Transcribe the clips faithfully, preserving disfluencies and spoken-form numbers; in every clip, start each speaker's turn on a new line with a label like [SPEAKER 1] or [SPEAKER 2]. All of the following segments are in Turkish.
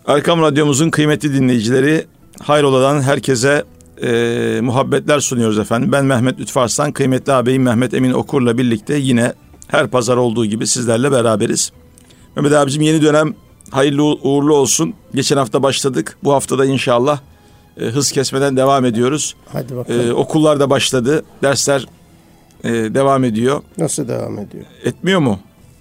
[SPEAKER 1] Erkam Radyomuzun kıymetli dinleyicileri, hayroladan herkese e, muhabbetler sunuyoruz efendim. Ben Mehmet Lütfü Arslan, kıymetli ağabeyim Mehmet Emin Okur'la birlikte yine her pazar olduğu gibi sizlerle beraberiz. Mehmet abicim, yeni dönem hayırlı uğurlu olsun. Geçen hafta başladık. Bu haftada inşallah e, hız kesmeden devam ediyoruz.
[SPEAKER 2] Hadi bakalım.
[SPEAKER 1] E, okullar da başladı. Dersler e, devam ediyor.
[SPEAKER 2] Nasıl devam ediyor?
[SPEAKER 1] Etmiyor mu?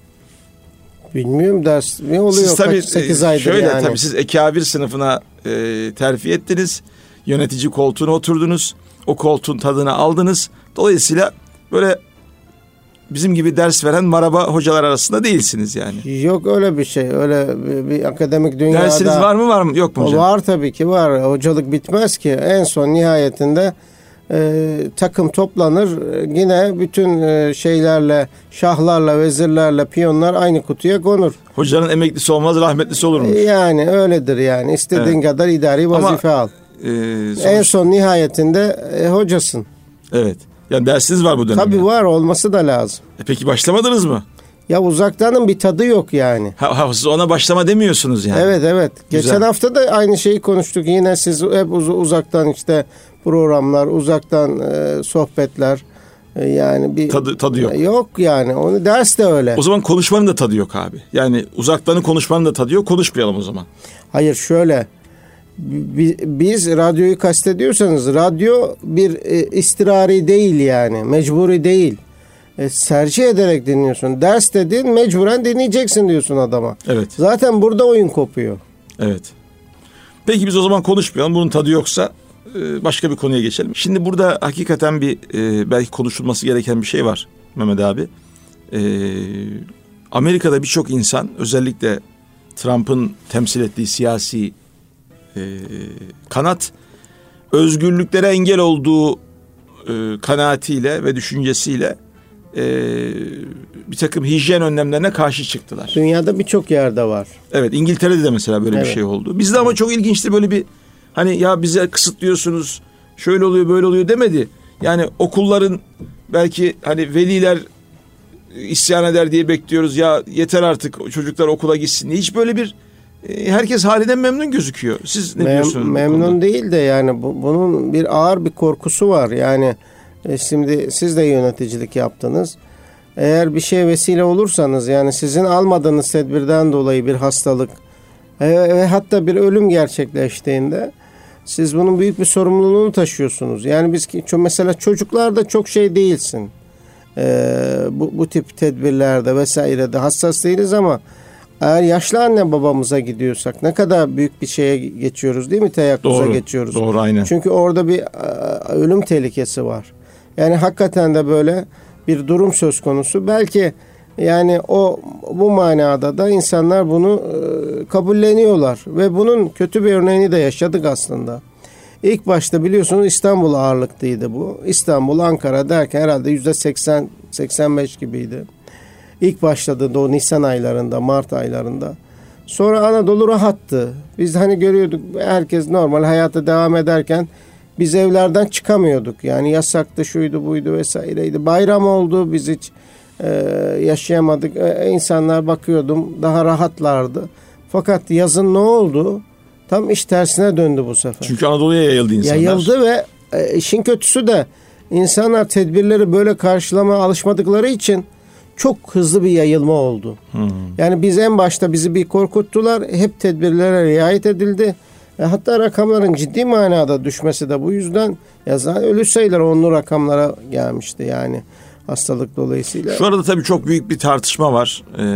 [SPEAKER 2] Bilmiyorum, ders ne oluyor?
[SPEAKER 1] Siz tabii,
[SPEAKER 2] Kaç, sekiz aydır
[SPEAKER 1] şöyle,
[SPEAKER 2] yani.
[SPEAKER 1] Tabii siz ekabir sınıfına e, terfi ettiniz. Yönetici koltuğuna oturdunuz. O koltuğun tadını aldınız. Dolayısıyla böyle bizim gibi ders veren maraba hocalar arasında değilsiniz yani.
[SPEAKER 2] Yok öyle bir şey. Öyle bir, bir akademik dünyada.
[SPEAKER 1] Dersiniz var mı var mı? Yok mu hocam?
[SPEAKER 2] Var tabii ki var. Hocalık bitmez ki. En son nihayetinde e, takım toplanır. Yine bütün e, şeylerle, şahlarla, vezirlerle, piyonlar aynı kutuya konur.
[SPEAKER 1] Hocanın emeklisi olmaz, rahmetlisi olurmuş.
[SPEAKER 2] Yani öyledir yani. İstediğin evet. kadar idari vazife Ama, al. E, sonuç... En son nihayetinde e, hocasın.
[SPEAKER 1] Evet. Yani dersiniz var bu dönemde.
[SPEAKER 2] Tabii var, olması da lazım.
[SPEAKER 1] E peki başlamadınız mı?
[SPEAKER 2] Ya uzaktanın bir tadı yok yani.
[SPEAKER 1] Ha, ha, siz ona başlama demiyorsunuz yani.
[SPEAKER 2] Evet evet. Geçen Güzel. hafta da aynı şeyi konuştuk. Yine siz hep uz- uzaktan işte programlar, uzaktan e, sohbetler. E, yani bir
[SPEAKER 1] tadı, tadı yok.
[SPEAKER 2] Yok yani. Onu ders de öyle.
[SPEAKER 1] O zaman konuşmanın da tadı yok abi. Yani uzaktanın konuşmanın da tadı yok. Konuşmayalım o zaman.
[SPEAKER 2] Hayır, şöyle. Biz radyoyu kastediyorsanız, radyo bir e, istirari değil yani, mecburi değil. E, tercih ederek dinliyorsun. Ders dedin, mecburen dinleyeceksin diyorsun adama.
[SPEAKER 1] Evet.
[SPEAKER 2] Zaten burada oyun kopuyor.
[SPEAKER 1] Evet. Peki biz o zaman konuşmayalım. Bunun tadı yoksa e, başka bir konuya geçelim. Şimdi burada hakikaten bir e, belki konuşulması gereken bir şey var Mehmet abi. E, Amerika'da birçok insan, özellikle Trump'ın temsil ettiği siyasi E, kanat, özgürlüklere engel olduğu e, kanaatiyle ve düşüncesiyle e, bir takım hijyen önlemlerine karşı çıktılar.
[SPEAKER 2] Dünyada birçok yerde var.
[SPEAKER 1] Evet, İngiltere'de de mesela böyle evet. bir şey oldu. Bizde ama çok ilginçti, böyle bir hani ya bize kısıtlıyorsunuz, şöyle oluyor böyle oluyor demedi. Yani okulların belki hani veliler isyan eder diye bekliyoruz, ya yeter artık çocuklar okula gitsin diye. Hiç böyle bir herkes halinden memnun gözüküyor. Siz ne Mem- diyorsunuz?
[SPEAKER 2] Memnun değil de yani bu, bunun bir ağır bir korkusu var. Yani e, şimdi siz de yöneticilik yaptınız. Eğer bir şey vesile olursanız, yani sizin almadığınız tedbirden dolayı bir hastalık e, ve hatta bir ölüm gerçekleştiğinde siz bunun büyük bir sorumluluğunu taşıyorsunuz. Yani biz mesela çocuklarda çok şey değilsin. E, bu, bu tip tedbirlerde vesairede hassas değiliz ama eğer yaşlı anne babamıza gidiyorsak ne kadar büyük bir şeye geçiyoruz değil mi? Teyakkuza doğru, geçiyoruz.
[SPEAKER 1] Doğru, aynen.
[SPEAKER 2] Çünkü orada bir ölüm tehlikesi var. Yani hakikaten de böyle bir durum söz konusu. Belki yani o bu manada da insanlar bunu e, kabulleniyorlar ve bunun kötü bir örneğini de yaşadık aslında. İlk başta biliyorsunuz İstanbul ağırlıklıydı bu. İstanbul, Ankara derken herhalde yüzde seksen seksen beş gibiydi. İlk başladığında o Nisan aylarında, Mart aylarında. Sonra Anadolu rahattı. Biz hani görüyorduk, herkes normal hayata devam ederken biz evlerden çıkamıyorduk. Yani yasaktı, şuydu buydu vesaireydi. Bayram oldu, biz hiç e, yaşayamadık. E, insanlar bakıyordum daha rahatlardı. Fakat yazın ne oldu? Tam iş tersine döndü bu sefer.
[SPEAKER 1] Çünkü Anadolu'ya yayıldı insanlar.
[SPEAKER 2] Yayıldı ve e, işin kötüsü de insanlar tedbirleri böyle karşılamaya alışmadıkları için çok hızlı bir yayılma oldu. Hmm. Yani biz en başta bizi bir korkuttular. Hep tedbirlere riayet edildi. E, hatta rakamların ciddi manada düşmesi de bu yüzden. Ya zaten ölü sayıları onlu rakamlara gelmişti yani hastalık dolayısıyla.
[SPEAKER 1] Şu arada tabii çok büyük bir tartışma var. Ee,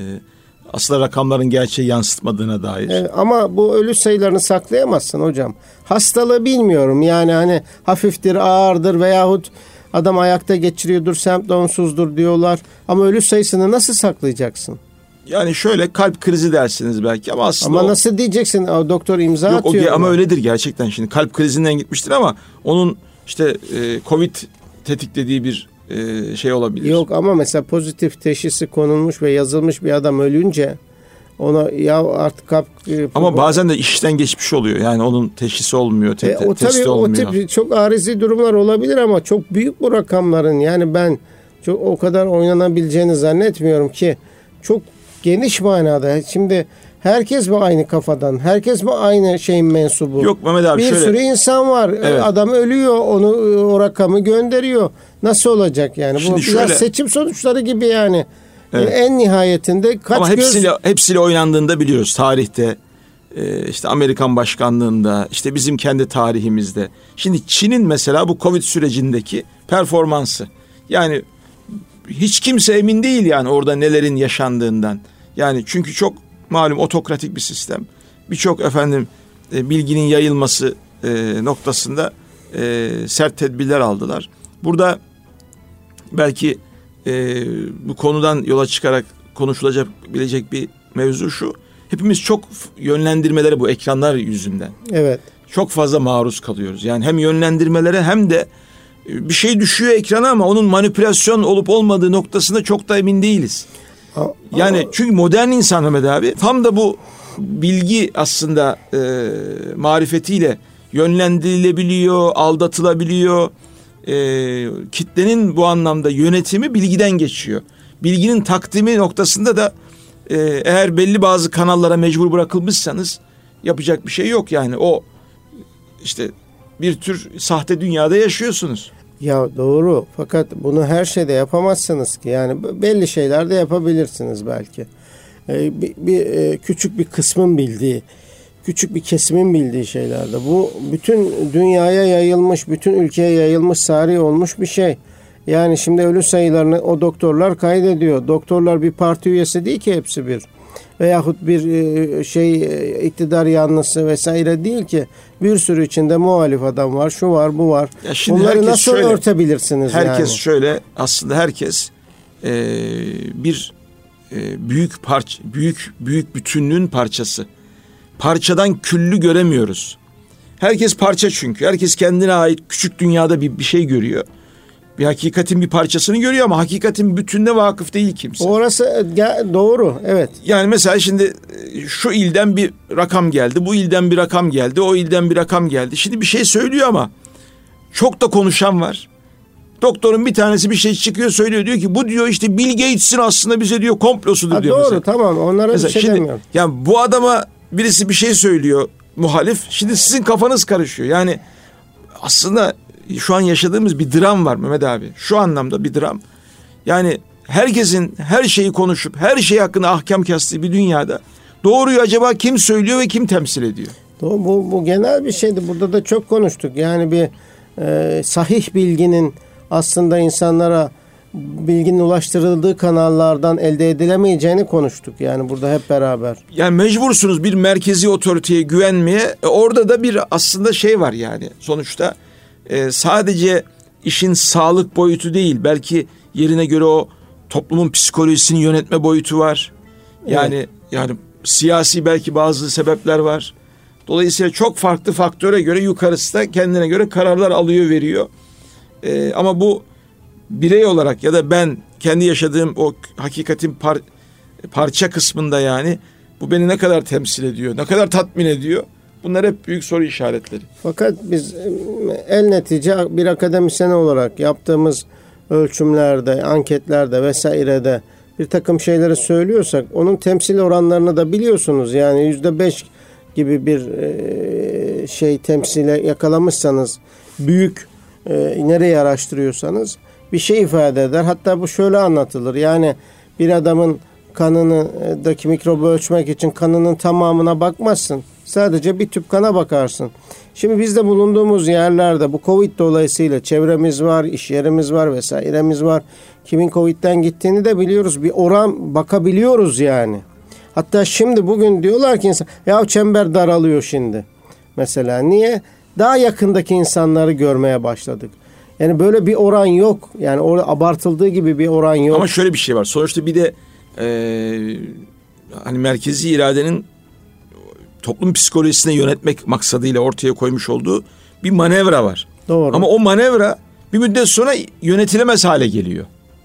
[SPEAKER 1] aslında rakamların gerçeği yansıtmadığına dair.
[SPEAKER 2] E, ama bu ölü sayılarını saklayamazsın hocam. Hastalığı bilmiyorum. Yani hani hafiftir, ağırdır veyahut adam ayakta geçiriyordur, semptomsuzdur diyorlar. Ama ölü sayısını nasıl saklayacaksın?
[SPEAKER 1] Yani şöyle, kalp krizi dersiniz belki ama aslında...
[SPEAKER 2] Ama
[SPEAKER 1] o...
[SPEAKER 2] nasıl diyeceksin? O doktor imza
[SPEAKER 1] Yok,
[SPEAKER 2] atıyor.
[SPEAKER 1] O, ama öyledir gerçekten şimdi. Kalp krizinden gitmiştir ama onun işte e, Covid tetiklediği bir e, şey olabilir.
[SPEAKER 2] Yok ama mesela pozitif teşhisi konulmuş ve yazılmış bir adam ölünce ona ya artık kalp... E,
[SPEAKER 1] ama bazen de işten geçmiş oluyor. Yani onun teşhisi olmuyor, te-
[SPEAKER 2] e, o
[SPEAKER 1] testi
[SPEAKER 2] tabii,
[SPEAKER 1] olmuyor.
[SPEAKER 2] O tip çok arizi durumlar olabilir ama çok büyük bu rakamların. Yani ben çok o kadar oynanabileceğini zannetmiyorum ki çok geniş manada. Şimdi Herkes mi aynı kafadan? Herkes mi aynı şeyin mensubu?
[SPEAKER 1] Yok Mehmet abi
[SPEAKER 2] bir
[SPEAKER 1] şöyle.
[SPEAKER 2] Bir sürü insan var.
[SPEAKER 1] Evet.
[SPEAKER 2] Adam ölüyor. Onu o rakamı gönderiyor. Nasıl olacak yani?
[SPEAKER 1] Şimdi
[SPEAKER 2] Bu
[SPEAKER 1] şöyle,
[SPEAKER 2] biraz seçim sonuçları gibi yani.
[SPEAKER 1] Evet.
[SPEAKER 2] En nihayetinde kaç
[SPEAKER 1] ama hepsiyle,
[SPEAKER 2] göz...
[SPEAKER 1] hepsiyle oynandığında biliyoruz tarihte. İşte Amerikan başkanlığında, işte bizim kendi tarihimizde. Şimdi Çin'in mesela bu Covid sürecindeki performansı. Yani hiç kimse emin değil yani orada nelerin yaşandığından. Yani çünkü çok malum otokratik bir sistem. Birçok efendim bilginin yayılması noktasında sert tedbirler aldılar. Burada belki bu konudan yola çıkarak konuşulacak bilecek bir mevzu şu. Hepimiz çok yönlendirmelere bu ekranlar yüzünden.
[SPEAKER 2] Evet.
[SPEAKER 1] Çok fazla maruz kalıyoruz. Yani hem yönlendirmelere hem de bir şey düşüyor ekrana ama onun manipülasyon olup olmadığı noktasında çok da emin değiliz.
[SPEAKER 2] Ama,
[SPEAKER 1] yani çünkü modern insan Mehmet abi tam da bu bilgi aslında e, marifetiyle yönlendirilebiliyor, aldatılabiliyor. E, kitlenin bu anlamda yönetimi bilgiden geçiyor. Bilginin takdimi noktasında da eğer belli bazı kanallara mecbur bırakılmışsanız yapacak bir şey yok yani. O işte bir tür sahte dünyada yaşıyorsunuz.
[SPEAKER 2] Ya doğru, fakat bunu her şeyde yapamazsınız ki. Yani belli şeyler de yapabilirsiniz belki. Ee, bir, bir e, küçük bir kısmın bildiği, küçük bir kesimin bildiği şeylerde. Bu bütün dünyaya yayılmış, bütün ülkeye yayılmış, sari olmuş bir şey. Yani şimdi ölü sayılarını o doktorlar kaydediyor. Doktorlar bir parti üyesi değil ki hepsi bir. Veyahut bir şey iktidar yanlısı vesaire değil ki. Bir sürü içinde muhalif adam var, şu var, bu var. Bunları nasıl şöyle, örtebilirsiniz
[SPEAKER 1] herkes
[SPEAKER 2] yani?
[SPEAKER 1] Herkes şöyle, aslında herkes e, bir e, büyük parça, büyük büyük bütünlüğün parçası. Parçadan küllü göremiyoruz. Herkes parça çünkü. Herkes kendine ait küçük dünyada bir bir şey görüyor. Bir hakikatin bir parçasını görüyor ama hakikatin bütününe vakıf değil kimse.
[SPEAKER 2] Orası doğru, evet.
[SPEAKER 1] Yani mesela şimdi şu ilden bir rakam geldi, bu ilden bir rakam geldi, o ilden bir rakam geldi. Şimdi bir şey söylüyor ama çok da konuşan var. Doktorun bir tanesi bir şey çıkıyor söylüyor, diyor ki bu diyor işte Bill Gates'in aslında bize diyor komplosudur ha, diyor.
[SPEAKER 2] Doğru
[SPEAKER 1] mesela.
[SPEAKER 2] Tamam onlara mesela bir şey
[SPEAKER 1] şimdi,
[SPEAKER 2] demiyorum.
[SPEAKER 1] Yani bu adama birisi bir şey söylüyor muhalif, şimdi sizin kafanız karışıyor. Yani aslında şu an yaşadığımız bir dram var Mehmet abi. Şu anlamda bir dram. Yani herkesin her şeyi konuşup her şey hakkında ahkam kestiği bir dünyada doğruyu acaba kim söylüyor ve kim temsil ediyor?
[SPEAKER 2] Doğru, bu, bu genel bir şeydi. Burada da çok konuştuk. Yani bir e, sahih bilginin aslında insanlara bilginin ulaştırıldığı kanallardan elde edilemeyeceğini konuştuk. Yani burada hep beraber.
[SPEAKER 1] Yani mecbursunuz bir merkezi otoriteye güvenmeye. E, orada da bir aslında şey var yani sonuçta. Ee, sadece işin sağlık boyutu değil, belki yerine göre o toplumun psikolojisini yönetme boyutu var. Yani evet. yani siyasi belki bazı sebepler var. Dolayısıyla çok farklı faktöre göre yukarısı da kendine göre kararlar alıyor, veriyor. Ee, ama bu birey olarak ya da ben kendi yaşadığım o hakikatin par, parça kısmında yani bu beni ne kadar temsil ediyor, ne kadar tatmin ediyor? Bunlar hep büyük soru işaretleri.
[SPEAKER 2] Fakat biz el netice bir akademisyen olarak yaptığımız ölçümlerde, anketlerde vesairede bir takım şeyleri söylüyorsak onun temsil oranlarını da biliyorsunuz. Yani yüzde beş gibi bir şey temsile yakalamışsanız, büyük nereyi araştırıyorsanız bir şey ifade eder. Hatta bu şöyle anlatılır. Yani bir adamın kanındaki mikrobu ölçmek için kanının tamamına bakmazsın. Sadece bir tüp kana bakarsın. Şimdi biz de bulunduğumuz yerlerde bu Covid dolayısıyla çevremiz var, iş yerimiz var vesairemiz var. Kimin Covid'den gittiğini de biliyoruz. Bir oran bakabiliyoruz yani. Hatta şimdi bugün diyorlar ki insan, ya çember daralıyor şimdi. Mesela niye? Daha yakındaki insanları görmeye başladık. Yani böyle bir oran yok. Yani orada abartıldığı gibi bir oran yok.
[SPEAKER 1] Ama şöyle bir şey var. Sonuçta bir de ee, hani merkezi iradenin toplum psikolojisine yönetmek maksadıyla ortaya koymuş olduğu bir manevra var.
[SPEAKER 2] Doğru.
[SPEAKER 1] Ama o manevra bir müddet sonra yönetilemez hale geliyor.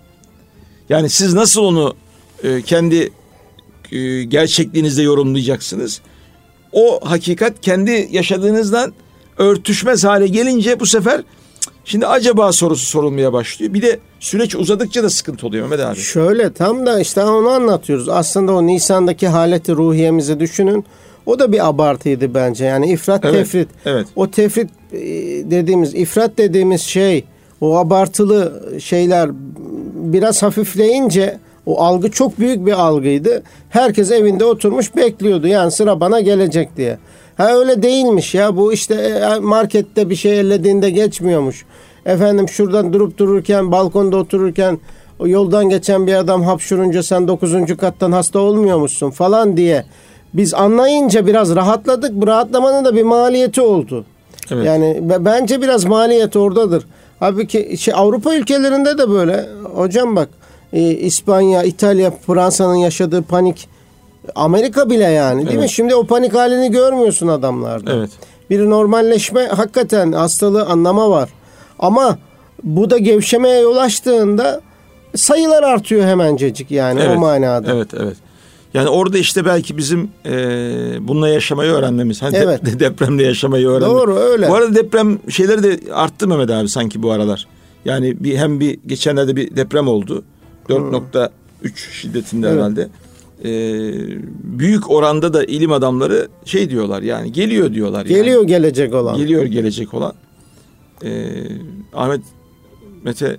[SPEAKER 1] Yani siz nasıl onu e, kendi e, gerçekliğinizde yorumlayacaksınız? O hakikat kendi yaşadığınızdan örtüşmez hale gelince bu sefer Şimdi acaba sorusu sorulmaya başlıyor. Bir de süreç uzadıkça da sıkıntı oluyor Mehmet abi.
[SPEAKER 2] Şöyle tam da işte onu anlatıyoruz. Aslında o Nisan'daki haleti ruhiyemizi düşünün. O da bir abartıydı bence. Yani ifrat
[SPEAKER 1] evet,
[SPEAKER 2] tefrit.
[SPEAKER 1] Evet.
[SPEAKER 2] O tefrit dediğimiz, ifrat dediğimiz şey, o abartılı şeyler biraz hafifleyince o algı çok büyük bir algıydı. Herkes evinde oturmuş bekliyordu. Yani sıra bana gelecek diye. Ha öyle değilmiş ya. Bu işte markette bir şey ellediğinde geçmiyormuş. Efendim şuradan durup dururken, balkonda otururken o yoldan geçen bir adam hapşurunca sen dokuzuncu kattan hasta olmuyormuşsun falan diye. Biz anlayınca biraz rahatladık. Bu rahatlamanın da bir maliyeti oldu. Evet. Yani bence biraz maliyet oradadır. Halbuki şey, Avrupa ülkelerinde de böyle. Hocam bak e, İspanya, İtalya, Fransa'nın yaşadığı panik, Amerika bile yani değil evet. mi? Şimdi o panik halini görmüyorsun adamlarda.
[SPEAKER 1] Evet.
[SPEAKER 2] Bir normalleşme, hakikaten hastalığı anlama var. Ama bu da gevşemeye yol açtığında sayılar artıyor hemencecik yani
[SPEAKER 1] evet.
[SPEAKER 2] o manada.
[SPEAKER 1] Evet, evet. Yani orada işte belki bizim e, bununla yaşamayı öğrenmemiz. Hani evet. de, depremle yaşamayı öğrenmek.
[SPEAKER 2] Doğru öyle.
[SPEAKER 1] Bu arada deprem şeyleri de arttı Mehmet abi sanki bu aralar. Yani bir hem bir geçenlerde bir deprem oldu. dört nokta üç şiddetinde evet. herhalde. Ee, büyük oranda da ilim adamları şey diyorlar yani geliyor diyorlar.
[SPEAKER 2] Geliyor
[SPEAKER 1] yani.
[SPEAKER 2] gelecek olan.
[SPEAKER 1] Geliyor gelecek olan. Ee, Ahmet Mete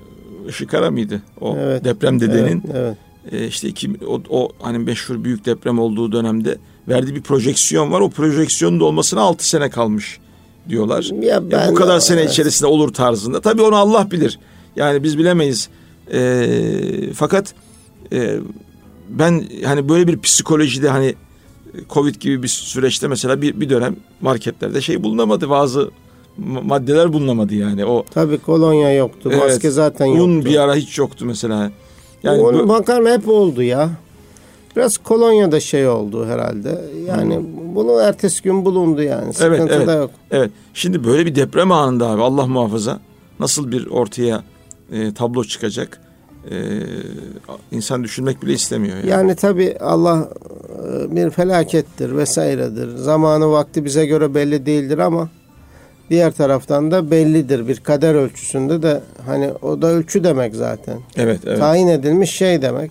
[SPEAKER 1] Işıkara mıydı? O evet. deprem dedenin. Evet. evet. Ee, işte iki, o, o hani meşhur büyük deprem olduğu dönemde verdiği bir projeksiyon var. O projeksiyonun da olmasına altı sene kalmış diyorlar. Ya ben, ya bu kadar sene evet. içerisinde olur tarzında. Tabii onu Allah bilir. Yani biz bilemeyiz. Ee, fakat e, ben hani böyle bir psikolojide hani Covid gibi bir süreçte mesela bir, bir dönem marketlerde şey bulunamadı. Bazı maddeler bulunamadı yani. O
[SPEAKER 2] tabii kolonya yoktu. Evet, maske zaten yoktu.
[SPEAKER 1] Un bir ara hiç yoktu mesela. Yani
[SPEAKER 2] onun
[SPEAKER 1] bu,
[SPEAKER 2] makarna hep oldu ya. Biraz kolonya da şey oldu herhalde. Yani hmm. bunu ertesi gün bulundu yani. Sıkıntı
[SPEAKER 1] evet, evet,
[SPEAKER 2] da yok.
[SPEAKER 1] Evet. Şimdi böyle bir deprem anında abi Allah muhafaza nasıl bir ortaya e, tablo çıkacak? E, insan düşünmek bile istemiyor. Yani,
[SPEAKER 2] yani tabii Allah bir felakettir vesairedir. Zamanı vakti bize göre belli değildir ama diğer taraftan da bellidir. Bir kader ölçüsünde de hani o da ölçü demek zaten.
[SPEAKER 1] Evet, evet.
[SPEAKER 2] Tayin edilmiş şey demek.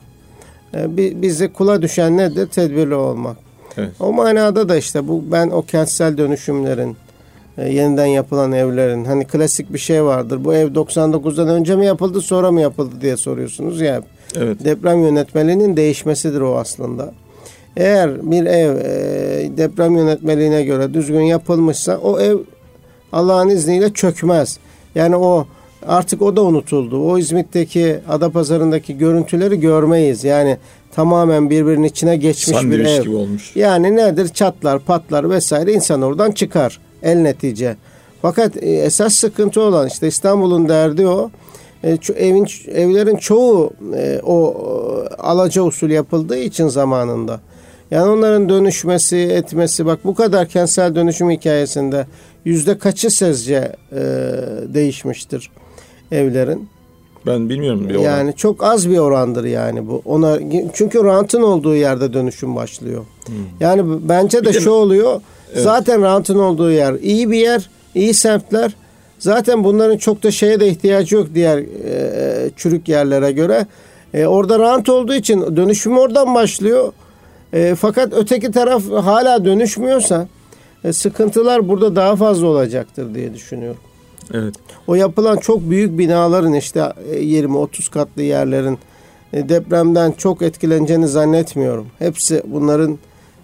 [SPEAKER 2] Bize kula düşen nedir? Tedbirli olmak.
[SPEAKER 1] Evet.
[SPEAKER 2] O manada da işte bu ben o kentsel dönüşümlerin, yeniden yapılan evlerin hani klasik bir şey vardır. Bu ev doksan dokuzdan önce mi yapıldı sonra mı yapıldı diye soruyorsunuz ya.
[SPEAKER 1] Evet.
[SPEAKER 2] Deprem yönetmeliğinin değişmesidir o aslında. Eğer bir ev deprem yönetmeliğine göre düzgün yapılmışsa o ev Allah'ın izniyle çökmez. Yani o artık o da unutuldu. O İzmit'teki Adapazarı'ndaki görüntüleri görmeyiz. Yani tamamen birbirinin içine geçmiş
[SPEAKER 1] sandviç
[SPEAKER 2] bir ev.
[SPEAKER 1] Gibi olmuş.
[SPEAKER 2] Yani nedir? Çatlar, patlar vesaire insan oradan çıkar. El netice. Fakat e, esas sıkıntı olan işte İstanbul'un derdi o. E, ço- evin evlerin çoğu e, o e, alaca usul yapıldığı için zamanında. Yani onların dönüşmesi, etmesi bak bu kadar kentsel dönüşüm hikayesinde yüzde kaçı sizce e, değişmiştir evlerin?
[SPEAKER 1] Ben bilmiyorum bir oran.
[SPEAKER 2] Yani çok az bir orandır yani bu. Ona çünkü rantın olduğu yerde dönüşüm başlıyor. Hmm. Yani bence de bir şu de, oluyor. Evet. Zaten rantın olduğu yer iyi bir yer, iyi semtler. Zaten bunların çok da şeye de ihtiyacı yok diğer e, çürük yerlere göre. E, orada rant olduğu için dönüşüm oradan başlıyor. E, fakat öteki taraf hala dönüşmüyorsa e, sıkıntılar burada daha fazla olacaktır diye düşünüyorum.
[SPEAKER 1] Evet.
[SPEAKER 2] O yapılan çok büyük binaların işte yirmi otuz katlı yerlerin e, depremden çok etkileneceğini zannetmiyorum. Hepsi bunların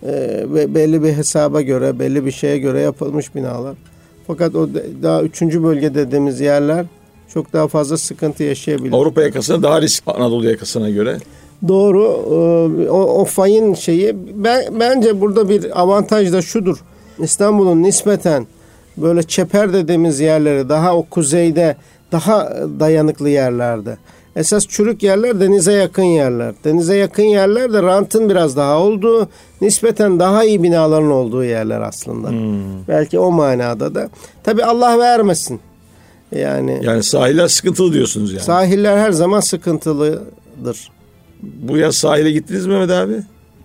[SPEAKER 2] e, belli bir hesaba göre, belli bir şeye göre yapılmış binalar. Fakat o daha üçüncü bölge dediğimiz yerler çok daha fazla sıkıntı yaşayabilir.
[SPEAKER 1] Avrupa yakasına daha risk Anadolu yakasına göre.
[SPEAKER 2] Doğru. O, o fayın şeyi ben, bence burada bir avantaj da şudur. İstanbul'un nispeten böyle çeper dediğimiz yerleri daha o kuzeyde daha dayanıklı yerlerde. Esas çürük yerler denize yakın yerler. Denize yakın yerler de rantın biraz daha olduğu, nispeten daha iyi binaların olduğu yerler aslında. Hmm. Belki o manada da. Tabii Allah vermesin. Yani
[SPEAKER 1] Yani sahiller sıkıntılı diyorsunuz yani.
[SPEAKER 2] Sahiller her zaman sıkıntılıdır.
[SPEAKER 1] Bu yaz sahile gittiniz mi Mehmet abi?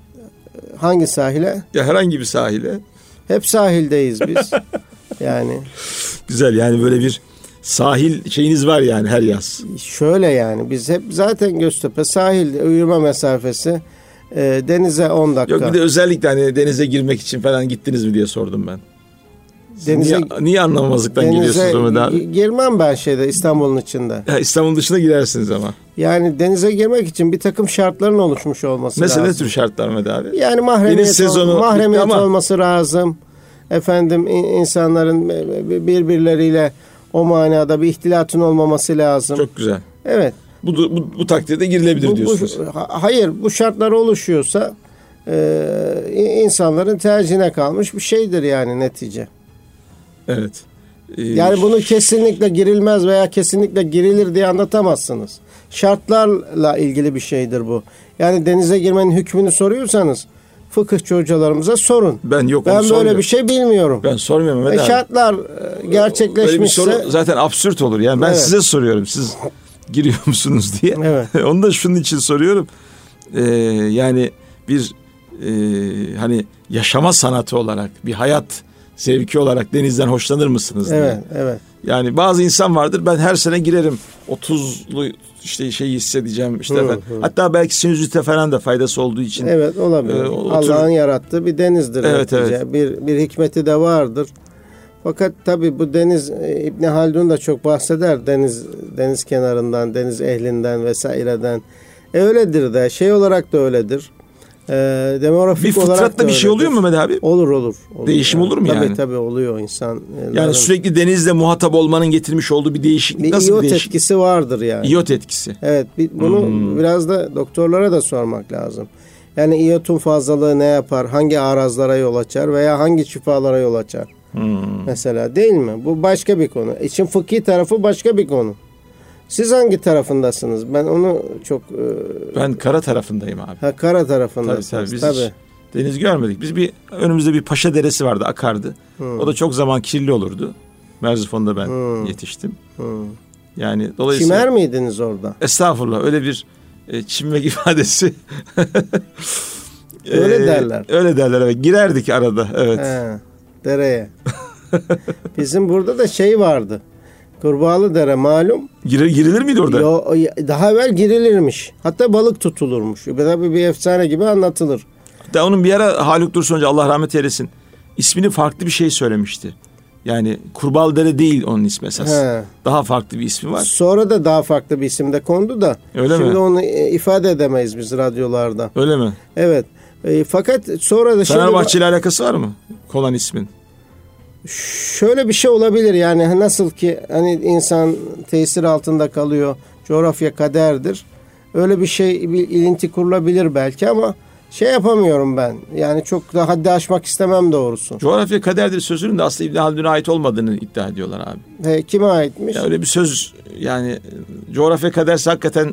[SPEAKER 2] Hangi sahile?
[SPEAKER 1] Ya herhangi bir sahile.
[SPEAKER 2] Hep sahildeyiz biz. Yani
[SPEAKER 1] güzel yani böyle bir sahil şeyiniz var yani her yaz.
[SPEAKER 2] Şöyle yani biz hep zaten Göztepe sahil, yürüme mesafesi, e, denize on dakika.
[SPEAKER 1] Yok bir de özellikle hani denize girmek için falan gittiniz mi diye sordum ben. Denize, niye, niye anlamamazlıktan geliyorsunuz Mehmet abi?
[SPEAKER 2] Girmem ben şeyde İstanbul'un içinde.
[SPEAKER 1] Ha, İstanbul dışına girersiniz ama.
[SPEAKER 2] Yani denize girmek için bir takım şartların oluşmuş olması
[SPEAKER 1] Mesela
[SPEAKER 2] lazım.
[SPEAKER 1] Mesela ne tür şartlar Mehmet abi?
[SPEAKER 2] Yani mahremiyet,
[SPEAKER 1] deniz sezonu
[SPEAKER 2] mahremiyet
[SPEAKER 1] ama...
[SPEAKER 2] olması lazım. Efendim insanların birbirleriyle o manada bir ihtilatın olmaması lazım.
[SPEAKER 1] Çok güzel.
[SPEAKER 2] Evet.
[SPEAKER 1] Bu, bu, bu takdirde girilebilir
[SPEAKER 2] bu,
[SPEAKER 1] diyorsunuz.
[SPEAKER 2] Bu, hayır bu şartlar oluşuyorsa e, insanların tercihine kalmış bir şeydir yani netice.
[SPEAKER 1] Evet. Ee,
[SPEAKER 2] yani bunu kesinlikle girilmez veya kesinlikle girilir diye anlatamazsınız. Şartlarla ilgili bir şeydir bu. Yani denize girmenin hükmünü soruyorsanız fıkıhçı hocalarımıza sorun.
[SPEAKER 1] Ben yok
[SPEAKER 2] Ben böyle bir şey bilmiyorum.
[SPEAKER 1] Ben sormuyorum Mehmet
[SPEAKER 2] e,
[SPEAKER 1] abi.
[SPEAKER 2] Şartlar gerçekleşmişse.
[SPEAKER 1] Öyle bir soru zaten absürt olur. Yani ben evet. size soruyorum. Siz giriyor musunuz diye.
[SPEAKER 2] Evet.
[SPEAKER 1] Onu da şunun için soruyorum. Ee, yani bir e, hani yaşama sanatı olarak, bir hayat zevki olarak denizden hoşlanır mısınız diye.
[SPEAKER 2] Evet, evet.
[SPEAKER 1] Yani bazı insan vardır, ben her sene girerim. otuzlu işte şeyi hissedeceğim işte. Hı, hı. Hatta belki sinüzite falan da faydası olduğu için.
[SPEAKER 2] Evet, olabilir. E, Allah'ın tür... yarattığı bir denizdir.
[SPEAKER 1] Evet, evet.
[SPEAKER 2] Bir, bir hikmeti de vardır. Fakat tabii bu deniz, İbn Haldun da çok bahseder deniz deniz kenarından, deniz ehlinden vesaireden. E öyledir de, şey olarak da öyledir. E, demografik
[SPEAKER 1] bir
[SPEAKER 2] olarak da
[SPEAKER 1] fıtratla bir şey oluyor mu Mehmet abi?
[SPEAKER 2] Olur olur. olur
[SPEAKER 1] Değişim
[SPEAKER 2] yani.
[SPEAKER 1] olur mu
[SPEAKER 2] tabii,
[SPEAKER 1] yani?
[SPEAKER 2] Tabii tabii oluyor insan.
[SPEAKER 1] Yani sürekli denizle muhatap olmanın getirmiş olduğu bir değişiklik.
[SPEAKER 2] Bir
[SPEAKER 1] nasıl
[SPEAKER 2] iyot
[SPEAKER 1] bir değişiklik?
[SPEAKER 2] etkisi vardır yani.
[SPEAKER 1] İyot etkisi.
[SPEAKER 2] Evet, bir, bunu hmm. biraz da doktorlara da sormak lazım. Yani iyotun fazlalığı ne yapar? Hangi arazlara yol açar veya hangi şifalara yol açar? Hmm. Mesela değil mi? Bu başka bir konu. İçin fıkhi tarafı başka bir konu. Siz hangi tarafındasınız? Ben onu çok... E...
[SPEAKER 1] Ben kara tarafındayım abi.
[SPEAKER 2] Ha, kara tarafındasınız.
[SPEAKER 1] Tabii tabii. Biz
[SPEAKER 2] tabii.
[SPEAKER 1] Deniz görmedik. Biz bir önümüzde bir Paşa Deresi vardı, akardı. Hmm. O da çok zaman kirli olurdu. Merzifon'da ben hmm. yetiştim. Hmm. Yani dolayısıyla...
[SPEAKER 2] Çimer miydiniz orada?
[SPEAKER 1] Estağfurullah. Öyle bir e, çimmek ifadesi...
[SPEAKER 2] öyle ee, derler.
[SPEAKER 1] Öyle derler. Evet. Girerdik arada. Evet.
[SPEAKER 2] He, dereye. Bizim burada da şey vardı. Kurbağalıdere malum.
[SPEAKER 1] Gir, girilir miydi orada?
[SPEAKER 2] Yo, daha evvel girilirmiş. Hatta balık tutulurmuş. Tabii bir efsane gibi anlatılır.
[SPEAKER 1] Hatta onun bir ara Haluk Dursun Hoca, Allah rahmet eylesin, ismini farklı bir şey söylemişti. Yani Kurbağalıdere değil onun ismi esas. He. Daha farklı bir ismi var.
[SPEAKER 2] Sonra da daha farklı bir isim de kondu da.
[SPEAKER 1] Öyle
[SPEAKER 2] Şimdi
[SPEAKER 1] mi?
[SPEAKER 2] Şimdi onu ifade edemeyiz biz radyolarda.
[SPEAKER 1] Öyle mi?
[SPEAKER 2] Evet. E, fakat sonra da...
[SPEAKER 1] Fenerbahçe ile alakası var mı konan ismin?
[SPEAKER 2] Şöyle bir şey olabilir yani, nasıl ki hani insan tesir altında kalıyor, coğrafya kaderdir. Öyle bir şey, bir ilinti kurulabilir belki ama şey yapamıyorum ben. Yani çok da haddi aşmak istemem doğrusu.
[SPEAKER 1] Coğrafya kaderdir sözünün de aslında İbn Haldun'a ait olmadığını iddia ediyorlar abi.
[SPEAKER 2] He, kime aitmiş?
[SPEAKER 1] Ya öyle bir söz, yani coğrafya kaderse hakikaten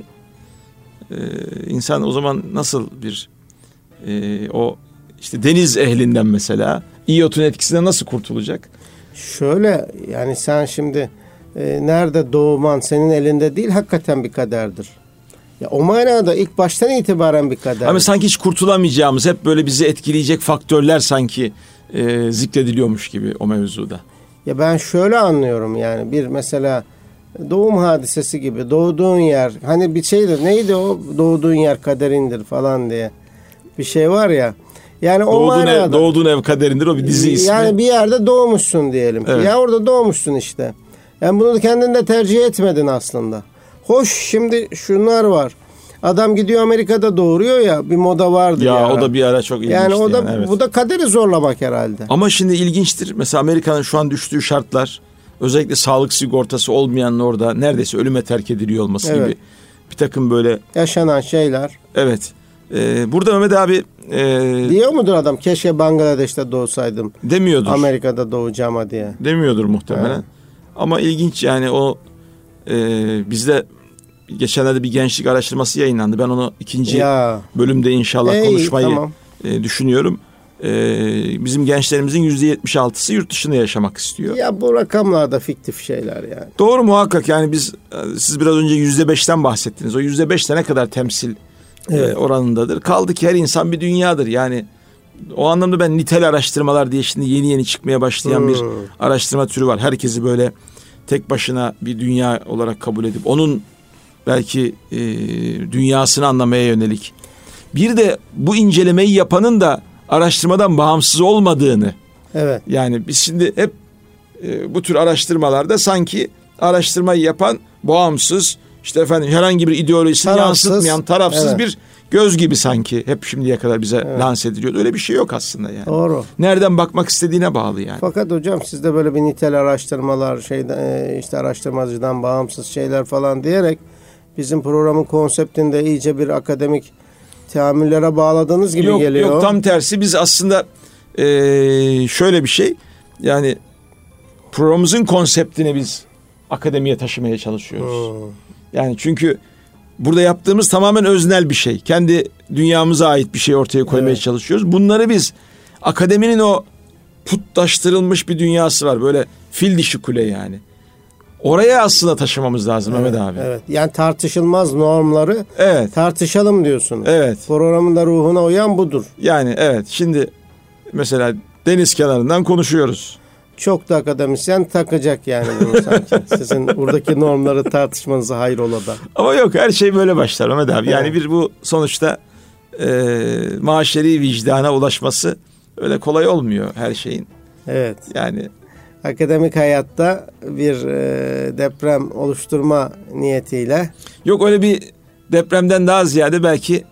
[SPEAKER 1] e, insan o zaman nasıl bir e, o işte deniz ehlinden mesela iyotun etkisinden nasıl kurtulacak?
[SPEAKER 2] Şöyle yani sen şimdi e, nerede doğman senin elinde değil, hakikaten bir kaderdir. Ya o manada ilk baştan itibaren bir kader.
[SPEAKER 1] Ama sanki hiç kurtulamayacağımız, hep böyle bizi etkileyecek faktörler sanki e, zikrediliyormuş gibi o mevzuda.
[SPEAKER 2] Ya ben şöyle anlıyorum yani, bir mesela doğum hadisesi gibi, doğduğun yer, hani bir şeydir, neydi o, doğduğun yer kaderindir falan diye bir şey var ya. Yani
[SPEAKER 1] doğduğun,
[SPEAKER 2] o manada,
[SPEAKER 1] ev, doğduğun ev kaderindir, o bir dizi ismi.
[SPEAKER 2] Yani bir yerde doğmuşsun diyelim. Evet. Ya orada doğmuşsun işte. Yani bunu kendin de tercih etmedin aslında. Hoş, şimdi şunlar var. Adam gidiyor Amerika'da doğuruyor ya, bir moda vardı ya.
[SPEAKER 1] Ya o da bir ara çok ilginçti.
[SPEAKER 2] Yani o da
[SPEAKER 1] yani, evet.
[SPEAKER 2] Bu da kaderi zorlamak herhalde.
[SPEAKER 1] Ama şimdi ilginçtir. Mesela Amerika'nın şu an düştüğü şartlar, özellikle sağlık sigortası olmayanın orada neredeyse ölüme terk ediliyor olması evet. gibi bir takım böyle
[SPEAKER 2] yaşanan şeyler.
[SPEAKER 1] Evet. Ee, burada Mehmet abi e,
[SPEAKER 2] diyor mudur adam, keşke Bangladeş'te doğsaydım,
[SPEAKER 1] demiyordur.
[SPEAKER 2] Amerika'da doğacağıma diye.
[SPEAKER 1] Demiyordur muhtemelen. Evet. Ama ilginç yani, o e, bizde geçenlerde bir gençlik araştırması yayınlandı. Ben onu ikinci ya. bölümde inşallah Ey, konuşmayı tamam. e, düşünüyorum. E, bizim gençlerimizin yüzde yetmiş altısı yurt dışında yaşamak istiyor.
[SPEAKER 2] Ya bu rakamlar da fiktif şeyler yani.
[SPEAKER 1] Doğru, muhakkak yani biz, siz biraz önce yüzde beşten bahsettiniz. O yüzde beşte ne kadar temsil evet. oranındadır. Kaldı ki her insan bir dünyadır. Yani o anlamda ben nitel araştırmalar diye şimdi yeni yeni çıkmaya başlayan hmm. bir araştırma türü var. Herkesi böyle tek başına bir dünya olarak kabul edip onun belki e, dünyasını anlamaya yönelik. Bir de bu incelemeyi yapanın da araştırmadan bağımsız olmadığını.
[SPEAKER 2] Evet.
[SPEAKER 1] Yani biz şimdi hep e, bu tür araştırmalarda sanki araştırmayı yapan bağımsız, işte efendim herhangi bir ideolojisini
[SPEAKER 2] tarafsız,
[SPEAKER 1] yansıtmayan tarafsız evet. bir göz gibi sanki hep şimdiye kadar bize evet. lanse ediliyordu. Öyle bir şey yok aslında yani.
[SPEAKER 2] Doğru.
[SPEAKER 1] Nereden bakmak istediğine bağlı yani.
[SPEAKER 2] Fakat hocam sizde böyle bir nitel araştırmalar, şeyden, işte araştırmacıdan bağımsız şeyler falan diyerek bizim programın konseptinde iyice bir akademik teamüllere bağladığınız gibi
[SPEAKER 1] yok,
[SPEAKER 2] geliyor.
[SPEAKER 1] Yok tam tersi, biz aslında e, şöyle bir şey, yani programımızın konseptini biz akademiye taşımaya çalışıyoruz. Hmm. Yani çünkü burada yaptığımız tamamen öznel bir şey. Kendi dünyamıza ait bir şey ortaya koymaya evet. çalışıyoruz. Bunları biz akademinin o putlaştırılmış bir dünyası var. Böyle fil dişi kule yani. Oraya aslında taşımamız lazım evet, Mehmet abi.
[SPEAKER 2] Evet. Yani tartışılmaz normları evet. tartışalım diyorsunuz. Evet. Programın da ruhuna uyan budur.
[SPEAKER 1] Yani evet. Şimdi mesela deniz kenarından konuşuyoruz.
[SPEAKER 2] Çok da akademisyen takacak yani bunu sanki. Sizin buradaki normları tartışmanıza hayrola da.
[SPEAKER 1] Ama yok, her şey böyle başlar Mehmet abi. Yani evet. bir bu sonuçta e, maşeri vicdana ulaşması öyle kolay olmuyor her şeyin.
[SPEAKER 2] Evet.
[SPEAKER 1] Yani
[SPEAKER 2] akademik hayatta bir e, deprem oluşturma niyetiyle.
[SPEAKER 1] Yok, öyle bir depremden daha ziyade belki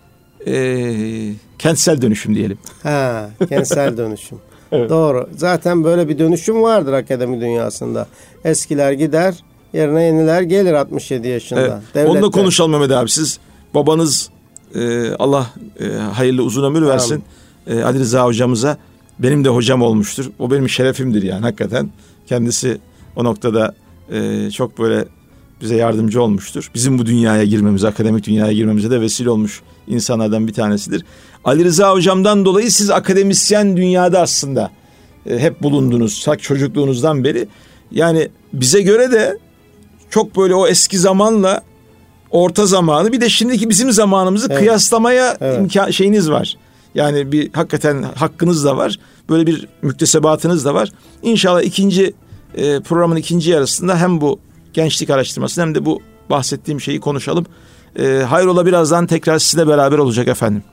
[SPEAKER 1] e, kentsel dönüşüm diyelim. Ha,
[SPEAKER 2] kentsel dönüşüm. Evet. Doğru. Zaten böyle bir dönüşüm vardır akademi dünyasında. Eskiler gider, yerine yeniler gelir altmış yedi yaşında.
[SPEAKER 1] Evet. Onu da konuşalım Mehmet abi. Siz babanız e, Allah e, hayırlı uzun ömür versin. E, Ali Rıza hocamıza, benim de hocam olmuştur. O benim şerefimdir yani hakikaten. Kendisi o noktada e, çok böyle bize yardımcı olmuştur. Bizim bu dünyaya girmemize, akademik dünyaya girmemize de vesile olmuş insanlardan bir tanesidir. Ali Rıza hocamdan dolayı siz akademisyen dünyada aslında e, hep bulundunuz. Çocukluğunuzdan beri. Yani bize göre de çok böyle o eski zamanla orta zamanı, bir de şimdiki bizim zamanımızı evet. kıyaslamaya evet. imkan şeyiniz var. Yani bir hakikaten hakkınız da var. Böyle bir müktesebatınız da var. İnşallah ikinci e, programın ikinci yarısında hem bu gençlik araştırmasını hem de bu bahsettiğim şeyi konuşalım. E, hayrola birazdan tekrar sizinle beraber olacak efendim.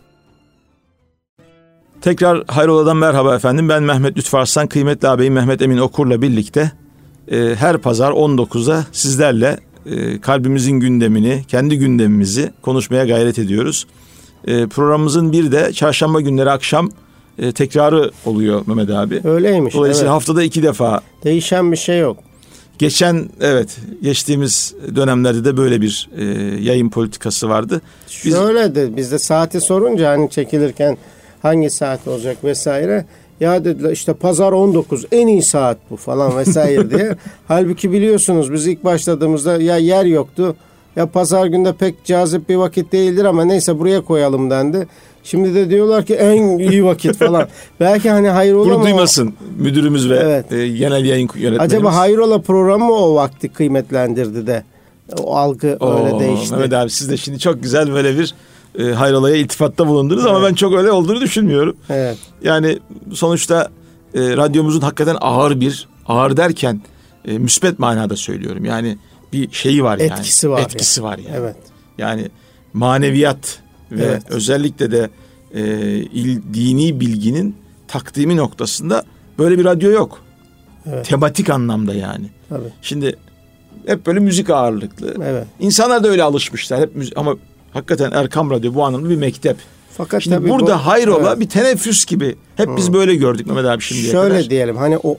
[SPEAKER 1] Tekrar hayroladan merhaba efendim. Ben Mehmet Lütfü Arslan, kıymetli ağabeyim Mehmet Emin Okur'la birlikte e, her pazar on dokuzda sizlerle e, kalbimizin gündemini, kendi gündemimizi konuşmaya gayret ediyoruz. E, programımızın bir de çarşamba günleri akşam e, tekrarı oluyor Mehmet abi.
[SPEAKER 2] Öyleymiş.
[SPEAKER 1] Dolayısıyla
[SPEAKER 2] evet.
[SPEAKER 1] haftada iki defa.
[SPEAKER 2] Değişen bir şey yok.
[SPEAKER 1] Geçen evet geçtiğimiz dönemlerde de böyle bir e, yayın politikası vardı.
[SPEAKER 2] Biz, Şöyle de bizde saati sorunca hani çekilirken hangi saat olacak vesaire. Ya dediler işte pazar on dokuz en iyi saat bu falan vesaire diye. Halbuki biliyorsunuz biz ilk başladığımızda ya yer yoktu. Ya pazar günde pek cazip bir vakit değildir ama neyse buraya koyalım dendi. Şimdi de diyorlar ki en iyi vakit falan. Belki hani hayrola
[SPEAKER 1] bunu duymasın müdürümüz ve evet. e, genel yayın yönetmenimiz.
[SPEAKER 2] Acaba hayrola programı mı o vakti kıymetlendirdi de o algı Oo, öyle değişti.
[SPEAKER 1] Mehmet abi siz de şimdi çok güzel böyle bir e, hayrolaya iltifatta bulundunuz evet. ama ben çok öyle olduğunu düşünmüyorum. Evet. Yani sonuçta e, radyomuzun hakikaten ağır bir, ağır derken e, müspet manada söylüyorum. Yani bir şeyi var yani.
[SPEAKER 2] Etkisi var.
[SPEAKER 1] Etkisi
[SPEAKER 2] yani.
[SPEAKER 1] var yani.
[SPEAKER 2] Evet.
[SPEAKER 1] Yani maneviyat ve evet. özellikle de e, il, dini bilginin takdimi noktasında böyle bir radyo yok. Evet. Tematik anlamda yani. Tabii. Şimdi hep böyle müzik ağırlıklı. Evet. İnsanlar da öyle alışmışlar. Hep müzik, ama hakikaten Erkam Radyo bu anlamda bir mektep. Fakat şimdi burada bu, hayrola evet. bir teneffüs gibi. Hep hmm. biz böyle gördük Mehmet abi şimdiye
[SPEAKER 2] Şöyle
[SPEAKER 1] kadar.
[SPEAKER 2] Şöyle diyelim hani o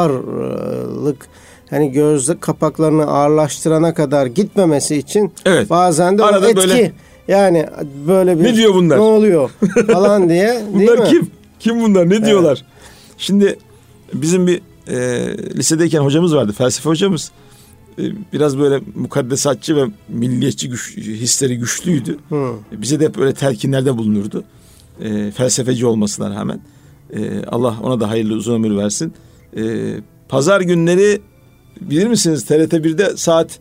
[SPEAKER 2] ağırlık hani gözlük kapaklarını ağırlaştırana kadar gitmemesi için evet. bazen de arada o etki böyle, yani böyle bir
[SPEAKER 1] ne diyor bunlar?
[SPEAKER 2] Ne oluyor falan diye.
[SPEAKER 1] Bunlar mi? kim? Kim bunlar? Ne evet. diyorlar? Şimdi bizim bir e, lisedeyken hocamız vardı. Felsefe hocamız. E, biraz böyle mukaddesatçı ve milliyetçi güç, hisleri güçlüydü. Hmm. E, bize de hep böyle telkinlerde bulunurdu. E, felsefeci olmasına rağmen. E, Allah ona da hayırlı uzun ömür versin. E, pazar günleri bilir misiniz T R T birde saat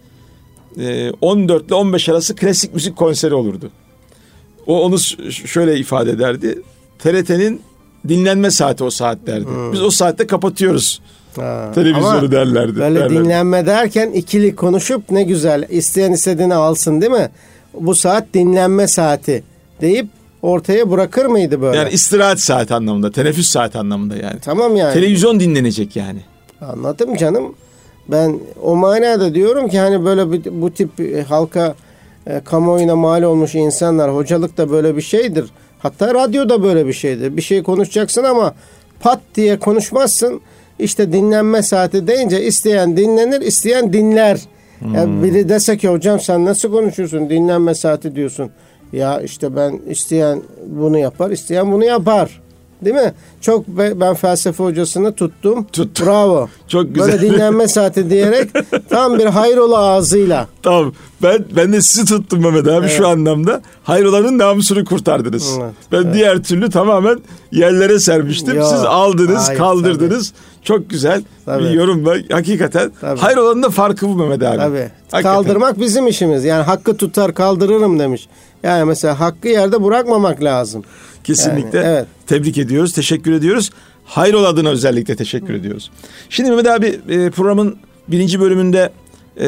[SPEAKER 1] e, on dört ile on beş arası klasik müzik konseri olurdu. O onu şöyle ifade ederdi. T R T'nin dinlenme saati o saatlerdi. Hmm. Biz o saatte kapatıyoruz
[SPEAKER 2] ha.
[SPEAKER 1] televizyonu
[SPEAKER 2] Ama
[SPEAKER 1] derlerdi.
[SPEAKER 2] Böyle
[SPEAKER 1] derlerdi.
[SPEAKER 2] Dinlenme derken ikili konuşup ne güzel isteyen istediğini alsın değil mi? Bu saat dinlenme saati deyip ortaya bırakır mıydı böyle?
[SPEAKER 1] Yani istirahat saati anlamında, teneffüs saati anlamında yani.
[SPEAKER 2] Tamam yani.
[SPEAKER 1] Televizyon dinlenecek yani.
[SPEAKER 2] Anladım canım. Ben o manada diyorum ki hani böyle bir, bu tip halka e, kamuoyuna mal olmuş insanlar, hocalık da böyle bir şeydir. Hatta radyo da böyle bir şeydir. Bir şey konuşacaksın ama pat diye konuşmazsın. İşte dinlenme saati deyince isteyen dinlenir, isteyen dinler. Hmm. Yani biri dese ki hocam sen nasıl konuşuyorsun? Dinlenme saati diyorsun. Ya işte ben isteyen bunu yapar, isteyen bunu yapar. Değil mi? Çok ben felsefe hocasını tuttum.
[SPEAKER 1] Tuttum.
[SPEAKER 2] Bravo.
[SPEAKER 1] Çok güzel.
[SPEAKER 2] Böyle dinlenme saati diyerek tam bir hayrola ağzıyla.
[SPEAKER 1] Tamam. Ben ben de sizi tuttum Mehmet abi evet. Şu anlamda. Hayrolanın namusunu kurtardınız. Evet. Ben evet. Diğer türlü tamamen yerlere sermiştim. Yok. Siz aldınız, hayır, kaldırdınız. Tabii. Çok güzel tabii. Bir yorumla. Hakikaten tabii. Hayrolanın da farkı bu Mehmet abi.
[SPEAKER 2] Tabii. Hakikaten. Kaldırmak bizim işimiz. Yani hakkı tutar kaldırırım demiş. Yani mesela hakkı yerde bırakmamak lazım.
[SPEAKER 1] Kesinlikle. Yani, evet. Tebrik ediyoruz, teşekkür ediyoruz. Hayrola adına özellikle teşekkür ediyoruz. Şimdi Mehmet abi programın birinci bölümünde e,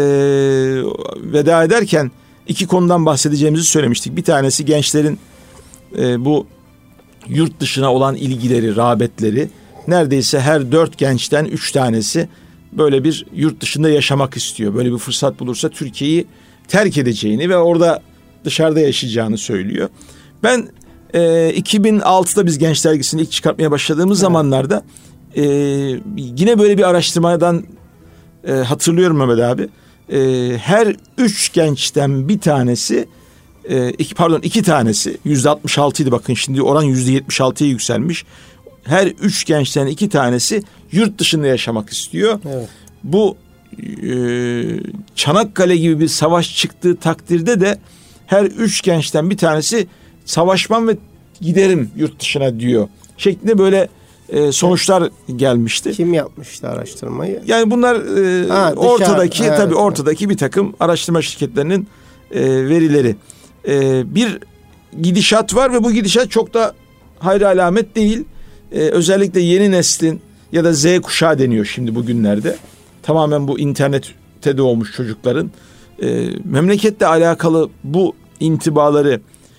[SPEAKER 1] veda ederken iki konudan bahsedeceğimizi söylemiştik. Bir tanesi gençlerin e, bu yurt dışına olan ilgileri, rağbetleri. Neredeyse her dört gençten üç tanesi böyle bir yurt dışında yaşamak istiyor. Böyle bir fırsat bulursa Türkiye'yi terk edeceğini ve orada dışarıda yaşayacağını söylüyor. Ben e, iki bin altıda biz Genç Dergisi'ni ilk çıkartmaya başladığımız evet. zamanlarda e, yine böyle bir araştırmadan e, hatırlıyorum Mehmet abi. E, her üç gençten bir tanesi, e, iki, pardon iki tanesi yüzde altmış altıydı bakın şimdi oran yüzde yetmiş altıya yükselmiş. Her üç gençten iki tanesi yurt dışında yaşamak istiyor. Evet. Bu e, Çanakkale gibi bir savaş çıktığı takdirde de her üç gençten bir tanesi savaşmam ve giderim yurt dışına diyor. Şeklinde böyle e, sonuçlar gelmişti.
[SPEAKER 2] Kim yapmıştı araştırmayı?
[SPEAKER 1] Yani bunlar e, ha, dışarı, ortadaki evet. tabii ortadaki bir takım araştırma şirketlerinin e, verileri. E, bir gidişat var ve bu gidişat çok da hayra alamet değil. E, özellikle yeni neslin ya da Z kuşağı deniyor şimdi bugünlerde. Tamamen bu internette doğmuş çocukların e, memleketle alakalı bu intibaları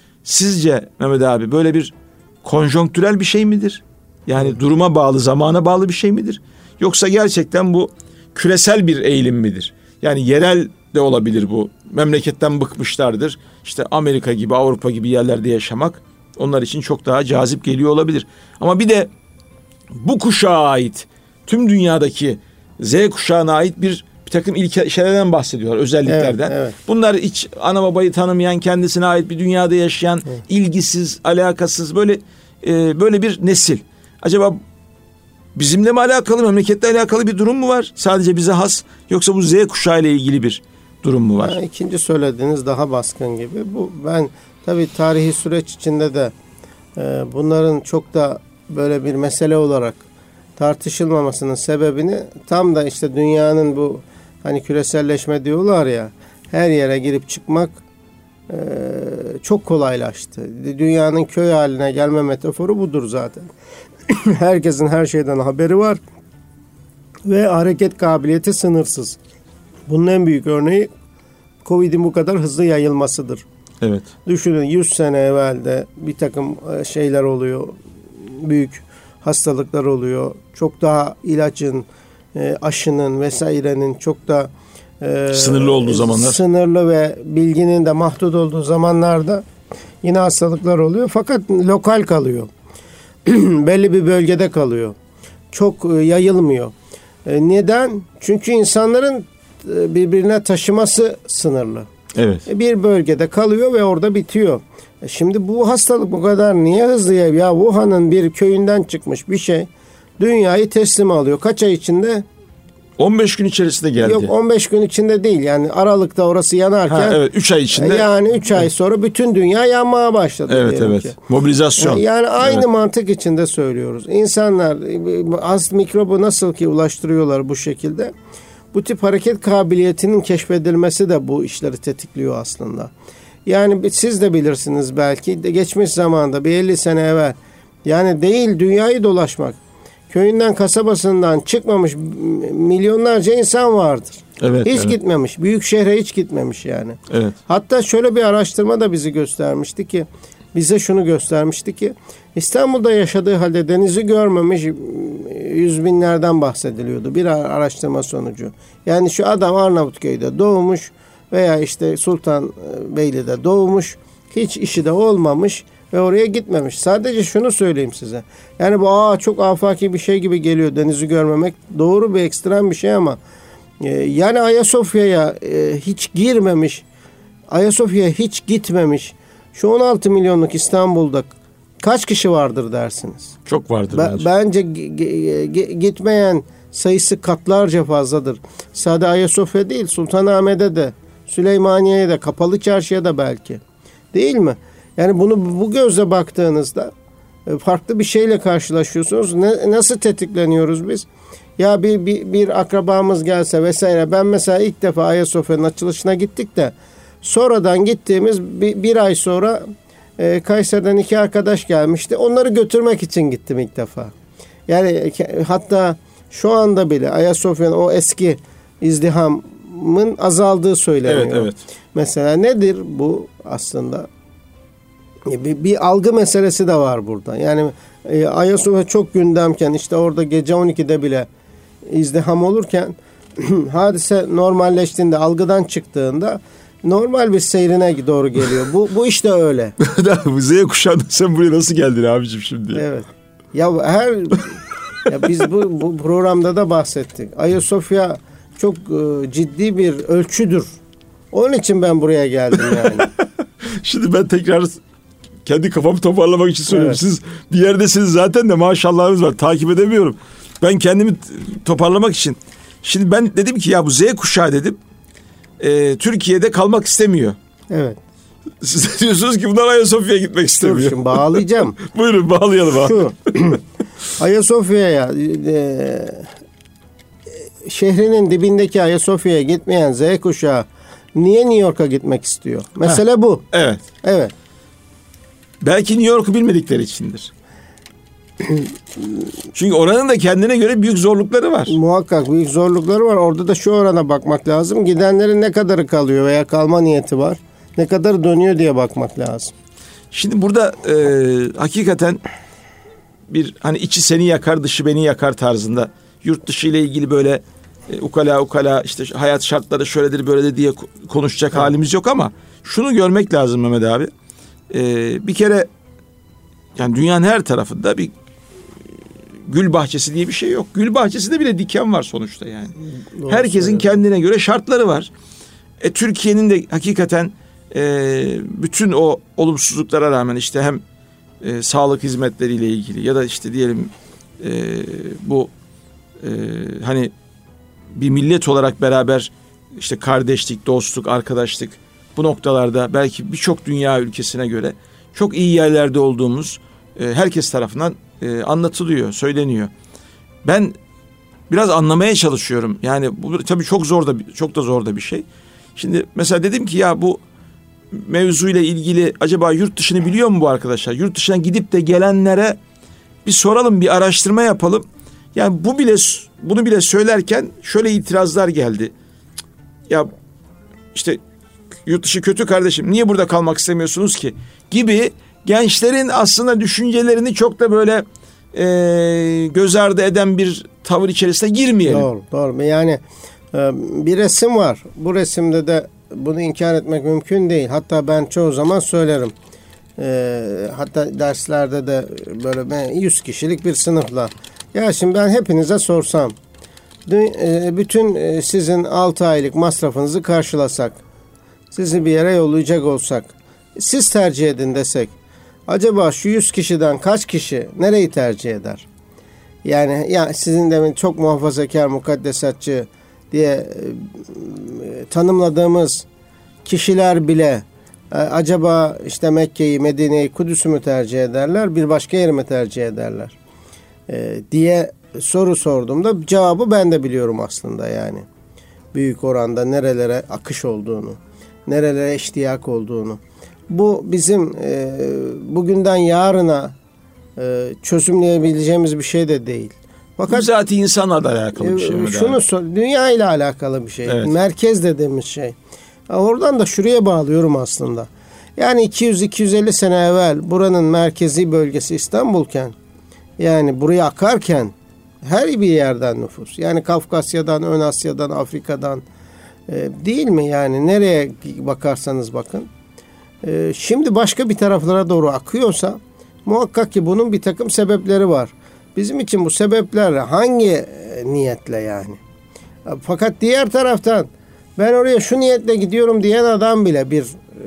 [SPEAKER 1] sizce Mehmet abi böyle bir konjonktürel bir şey midir? Yani duruma bağlı, zamana bağlı bir şey midir? Yoksa gerçekten bu küresel bir eğilim midir? Yani yerel de olabilir bu. Memleketten bıkmışlardır. İşte Amerika gibi, Avrupa gibi yerlerde yaşamak onlar için çok daha cazip geliyor olabilir. Ama bir de bu kuşağa ait, tüm dünyadaki Z kuşağına ait bir bir takım ilke şeylerden bahsediyorlar, özelliklerden. Evet, evet. Bunlar hiç ana babayı tanımayan, kendisine ait bir dünyada yaşayan, evet. ilgisiz, alakasız böyle e, böyle bir nesil. Acaba bizimle mi alakalı, memleketle alakalı bir durum mu var? Sadece bize has, yoksa bu Z kuşağı ile ilgili bir durum mu var?
[SPEAKER 2] Yani ikinci söylediğiniz daha baskın gibi. Bu ben tabii tarihi süreç içinde de e, bunların çok da böyle bir mesele olarak tartışılmamasının sebebini tam da işte dünyanın bu hani küreselleşme diyorlar ya, her yere girip çıkmak e, çok kolaylaştı. Dünyanın köy haline gelme metaforu budur zaten. Herkesin her şeyden haberi var ve hareket kabiliyeti sınırsız. Bunun en büyük örneği Covid'in bu kadar hızlı yayılmasıdır.
[SPEAKER 1] Evet.
[SPEAKER 2] Düşünün yüz sene evvelde bir takım şeyler oluyor. Büyük hastalıklar oluyor. Çok daha ilacın, aşının vesairenin çok da e,
[SPEAKER 1] sınırlı olduğu zamanlar.
[SPEAKER 2] Sınırlı ve bilginin de mahdut olduğu zamanlarda yine hastalıklar oluyor. Fakat lokal kalıyor. Belli bir bölgede kalıyor. Çok yayılmıyor. Neden? Çünkü insanların birbirine taşıması sınırlı.
[SPEAKER 1] Evet.
[SPEAKER 2] Bir bölgede kalıyor ve orada bitiyor. Şimdi bu hastalık bu kadar niye hızlı ya? Ya Wuhan'ın bir köyünden çıkmış bir şey dünyayı teslim alıyor. Kaç ay içinde?
[SPEAKER 1] on beş gün içerisinde geldi.
[SPEAKER 2] Yok on beş gün içinde değil. Yani Aralık'ta orası yanarken.
[SPEAKER 1] Ha, evet üç ay içinde.
[SPEAKER 2] Yani üç ay sonra bütün dünya yanmaya başladı.
[SPEAKER 1] Evet evet. Ki. Mobilizasyon.
[SPEAKER 2] Yani, yani aynı
[SPEAKER 1] evet.
[SPEAKER 2] mantık içinde söylüyoruz. İnsanlar az mikrobu nasıl ki ulaştırıyorlar bu şekilde. Bu tip hareket kabiliyetinin keşfedilmesi de bu işleri tetikliyor aslında. Yani siz de bilirsiniz belki geçmiş zamanda bir elli sene evvel Yani değil dünyayı dolaşmak. Köyünden kasabasından çıkmamış milyonlarca insan vardır.
[SPEAKER 1] Evet,
[SPEAKER 2] hiç
[SPEAKER 1] evet.
[SPEAKER 2] gitmemiş. Büyük şehre hiç gitmemiş yani.
[SPEAKER 1] Evet.
[SPEAKER 2] Hatta şöyle bir araştırma da bizi göstermişti ki bize şunu göstermişti ki İstanbul'da yaşadığı halde denizi görmemiş yüz binlerden bahsediliyordu bir araştırma sonucu. Yani şu adam Arnavutköy'de doğmuş veya işte Sultanbeyli'de doğmuş, hiç işi de olmamış ve oraya gitmemiş. Sadece şunu söyleyeyim size. Yani bu aa çok afaki bir şey gibi geliyor denizi görmemek. Doğru bir ekstrem bir şey ama e, yani Ayasofya'ya e, hiç girmemiş, Ayasofya'ya hiç gitmemiş şu on altı milyonluk İstanbul'da kaç kişi vardır dersiniz?
[SPEAKER 1] Çok vardır
[SPEAKER 2] Be-
[SPEAKER 1] bence.
[SPEAKER 2] Bence g- g- g- gitmeyen sayısı katlarca fazladır. Sadece Ayasofya değil, Sultanahmet'e de, Süleymaniye'ye de, Kapalı Çarşı'ya da belki. Değil mi? Yani bunu bu gözle baktığınızda farklı bir şeyle karşılaşıyorsunuz. Ne, nasıl tetikleniyoruz biz? Ya bir, bir, bir akrabamız gelse vesaire. Ben mesela ilk defa Ayasofya'nın açılışına gittik de sonradan gittiğimiz bir, bir ay sonra e, Kayseri'den iki arkadaş gelmişti. Onları götürmek için gittim ilk defa. Yani hatta şu anda bile Ayasofya'nın o eski izdihamın azaldığı söyleniyor.
[SPEAKER 1] Evet, evet.
[SPEAKER 2] Mesela nedir bu aslında? Bir, bir algı meselesi de var burada. Yani e, Ayasofya çok gündemken işte orada gece on ikide bile izdiham olurken hadise normalleştiğinde, algıdan çıktığında normal bir seyrine doğru geliyor. Bu bu işte öyle.
[SPEAKER 1] Z kuşağında sen buraya nasıl geldin abicim şimdi?
[SPEAKER 2] Evet. Ya her ya biz bu, bu programda da bahsettik. Ayasofya çok e, ciddi bir ölçüdür. Onun için ben buraya geldim yani.
[SPEAKER 1] Şimdi ben tekrar kendi kafamı toparlamak için söylüyorum.
[SPEAKER 2] Evet.
[SPEAKER 1] Siz bir yerdesiniz zaten de maşallahınız var. Takip edemiyorum. Ben kendimi toparlamak için. Şimdi ben dedim ki ya bu Z kuşağı dedim. E, Türkiye'de kalmak istemiyor.
[SPEAKER 2] Evet.
[SPEAKER 1] Siz de diyorsunuz ki bunlar Ayasofya'ya gitmek istemiyor.
[SPEAKER 2] Dur şimdi bağlayacağım.
[SPEAKER 1] Buyurun bağlayalım abi.
[SPEAKER 2] Şu Ayasofya'ya e, şehrinin dibindeki Ayasofya'ya gitmeyen Z kuşağı niye New York'a gitmek istiyor? Mesele
[SPEAKER 1] Heh.
[SPEAKER 2] bu.
[SPEAKER 1] Evet.
[SPEAKER 2] Evet.
[SPEAKER 1] Belki New York'u bilmedikleri içindir. Çünkü oranın da kendine göre büyük zorlukları var.
[SPEAKER 2] Muhakkak büyük zorlukları var. Orada da şu orana bakmak lazım. Gidenlerin ne kadarı kalıyor veya kalma niyeti var. Ne kadar dönüyor diye bakmak lazım.
[SPEAKER 1] Şimdi burada e, hakikaten bir hani içi seni yakar dışı beni yakar tarzında yurt dışı ile ilgili böyle e, ukala ukala işte hayat şartları şöyledir böyledir diye konuşacak evet. halimiz yok ama şunu görmek lazım Mehmet abi. E, bir kere yani dünyanın her tarafında bir gül bahçesi diye bir şey yok. Gül bahçesinde bile diken var sonuçta yani. Doğru Herkesin söylüyorum. Kendine göre şartları var. E, Türkiye'nin de hakikaten e, bütün o olumsuzluklara rağmen işte hem e, sağlık hizmetleriyle ilgili ya da işte diyelim e, bu e, hani bir millet olarak beraber işte kardeşlik, dostluk, arkadaşlık bu noktalarda belki birçok dünya ülkesine göre çok iyi yerlerde olduğumuz e, herkes tarafından e, anlatılıyor, söyleniyor. Ben biraz anlamaya çalışıyorum. Yani bu tabii çok zor da çok da zor da bir şey. Şimdi mesela dedim ki ya bu mevzuyla ilgili acaba yurt dışını biliyor mu bu arkadaşlar? Yurt dışına gidip de gelenlere bir soralım, bir araştırma yapalım. Yani bu bile bunu bile söylerken şöyle itirazlar geldi. Ya işte yurt dışı kötü kardeşim, niye burada kalmak istemiyorsunuz ki? Gibi gençlerin aslında düşüncelerini çok da böyle e, göz ardı eden bir tavır içerisine girmeyelim.
[SPEAKER 2] Doğru, doğru. Yani e, bir resim var. Bu resimde de bunu inkar etmek mümkün değil. Hatta ben çoğu zaman söylerim. E, hatta derslerde de böyle ben yüz kişilik bir sınıfla. Ya şimdi ben hepinize sorsam, e, bütün e, sizin altı aylık masrafınızı karşılasak, sizi bir yere yollayacak olsak, siz tercih edin desek, acaba şu yüz kişiden kaç kişi nereyi tercih eder? Yani ya sizin demin çok muhafazakar, mukaddesatçı diye e, tanımladığımız kişiler bile e, acaba işte Mekke'yi, Medine'yi, Kudüs'ü mü tercih ederler, bir başka yeri mi tercih ederler e, diye soru sorduğumda cevabı ben de biliyorum aslında yani. Büyük oranda nerelere akış olduğunu, nerelere iştiyak olduğunu. Bu bizim e, bugünden yarına e, çözümleyebileceğimiz bir şey de değil.
[SPEAKER 1] Fakat bu zaten insanlarla alakalı bir şey.
[SPEAKER 2] E, şunu sor, dünya ile alakalı bir şey. Evet. Merkez dediğimiz şey. Oradan da şuraya bağlıyorum aslında. Yani iki yüz iki yüz elli sene evvel buranın merkezi bölgesi İstanbul'ken, yani buraya akarken her bir yerden nüfus. Yani Kafkasya'dan, Ön Asya'dan, Afrika'dan e, değil mi? Yani nereye bakarsanız bakın. E, şimdi başka bir taraflara doğru akıyorsa muhakkak ki bunun bir takım sebepleri var. Bizim için bu sebepler hangi e, niyetle yani? Fakat diğer taraftan ben oraya şu niyetle gidiyorum diyen adam bile bir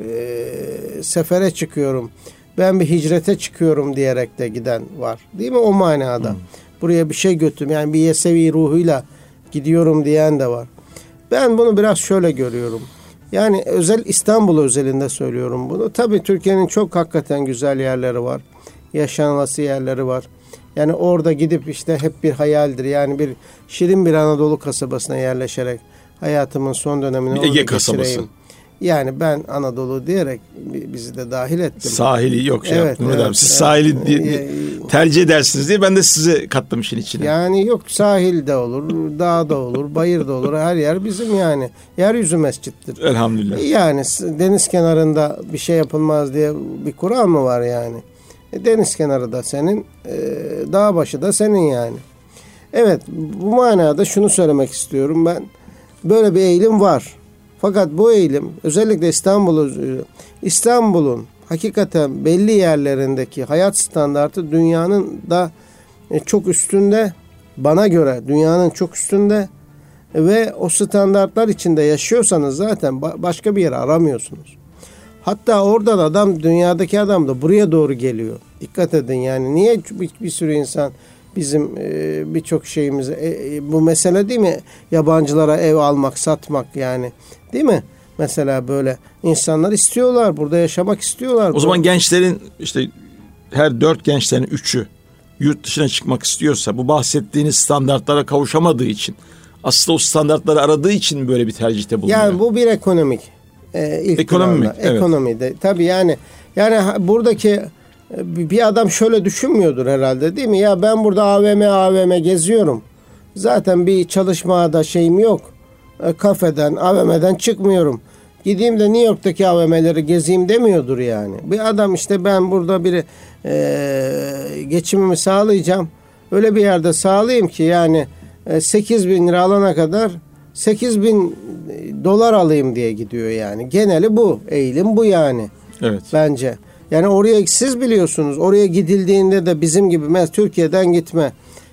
[SPEAKER 2] e, sefere çıkıyorum, ben bir hicrete çıkıyorum diyerek de giden var. Değil mi o manada? Hmm. Buraya bir şey götürüm. Yani bir yesevi ruhuyla gidiyorum diyen de var. Ben bunu biraz şöyle görüyorum. Yani özel İstanbul özelinde söylüyorum bunu. Tabii Türkiye'nin çok hakikaten güzel yerleri var. Yaşanılası yerleri var. Yani orada gidip işte hep bir hayaldir. Yani bir şirin bir Anadolu kasabasına yerleşerek hayatımın son dönemini orada
[SPEAKER 1] Ege kasabası.
[SPEAKER 2] Yani ben Anadolu diyerek bizi de dahil ettim.
[SPEAKER 1] Sahili yok şey evet, yaptım. Evet, Siz evet, sahili diye, tercih edersiniz diye ben de sizi kattım işin içine.
[SPEAKER 2] Yani yok, sahil de olur, dağ da olur, bayır da olur. Her yer bizim yani. Yeryüzü mescittir.
[SPEAKER 1] Elhamdülillah.
[SPEAKER 2] Yani deniz kenarında bir şey yapılmaz diye bir kural mı var yani? E, deniz kenarı da senin, e, dağ başı da senin yani. Evet, bu manada şunu söylemek istiyorum ben. Böyle bir eğilim var. Fakat bu eğilim özellikle İstanbul'u, İstanbul'un hakikaten belli yerlerindeki hayat standartı dünyanın da çok üstünde, bana göre dünyanın çok üstünde ve o standartlar içinde yaşıyorsanız zaten başka bir yer aramıyorsunuz. Hatta oradan adam, dünyadaki adam da buraya doğru geliyor. Dikkat edin yani niye bir, bir sürü insan bizim e, birçok şeyimizi e, bu mesele değil mi? Yabancılara ev almak, satmak yani. Değil mi? Mesela böyle insanlar istiyorlar. Burada yaşamak istiyorlar.
[SPEAKER 1] O zaman gençlerin işte her dört gençlerin üçü yurt dışına çıkmak istiyorsa bu bahsettiğiniz standartlara kavuşamadığı için, aslında o standartları aradığı için böyle bir tercihte bulunuyor.
[SPEAKER 2] Yani bu bir ekonomik. E, ilk
[SPEAKER 1] Ekonomi mi? Evet.
[SPEAKER 2] Ekonomide. Tabii yani yani buradaki bir adam şöyle düşünmüyordur herhalde değil mi? Ya ben burada A V M A V M geziyorum. Zaten bir çalışmada şeyim yok. E, kafeden, A V M'den çıkmıyorum. Gideyim de New York'taki A V M'leri gezeyim demiyordur yani. Bir adam işte ben burada bir e, geçimimi sağlayacağım. Öyle bir yerde sağlayayım ki yani e, sekiz bin lira alana kadar sekiz bin dolar alayım diye gidiyor yani. Geneli bu. Eğilim bu yani.
[SPEAKER 1] Evet.
[SPEAKER 2] Bence. Yani oraya siz biliyorsunuz. Oraya gidildiğinde de bizim gibi mesela Türkiye'den gitme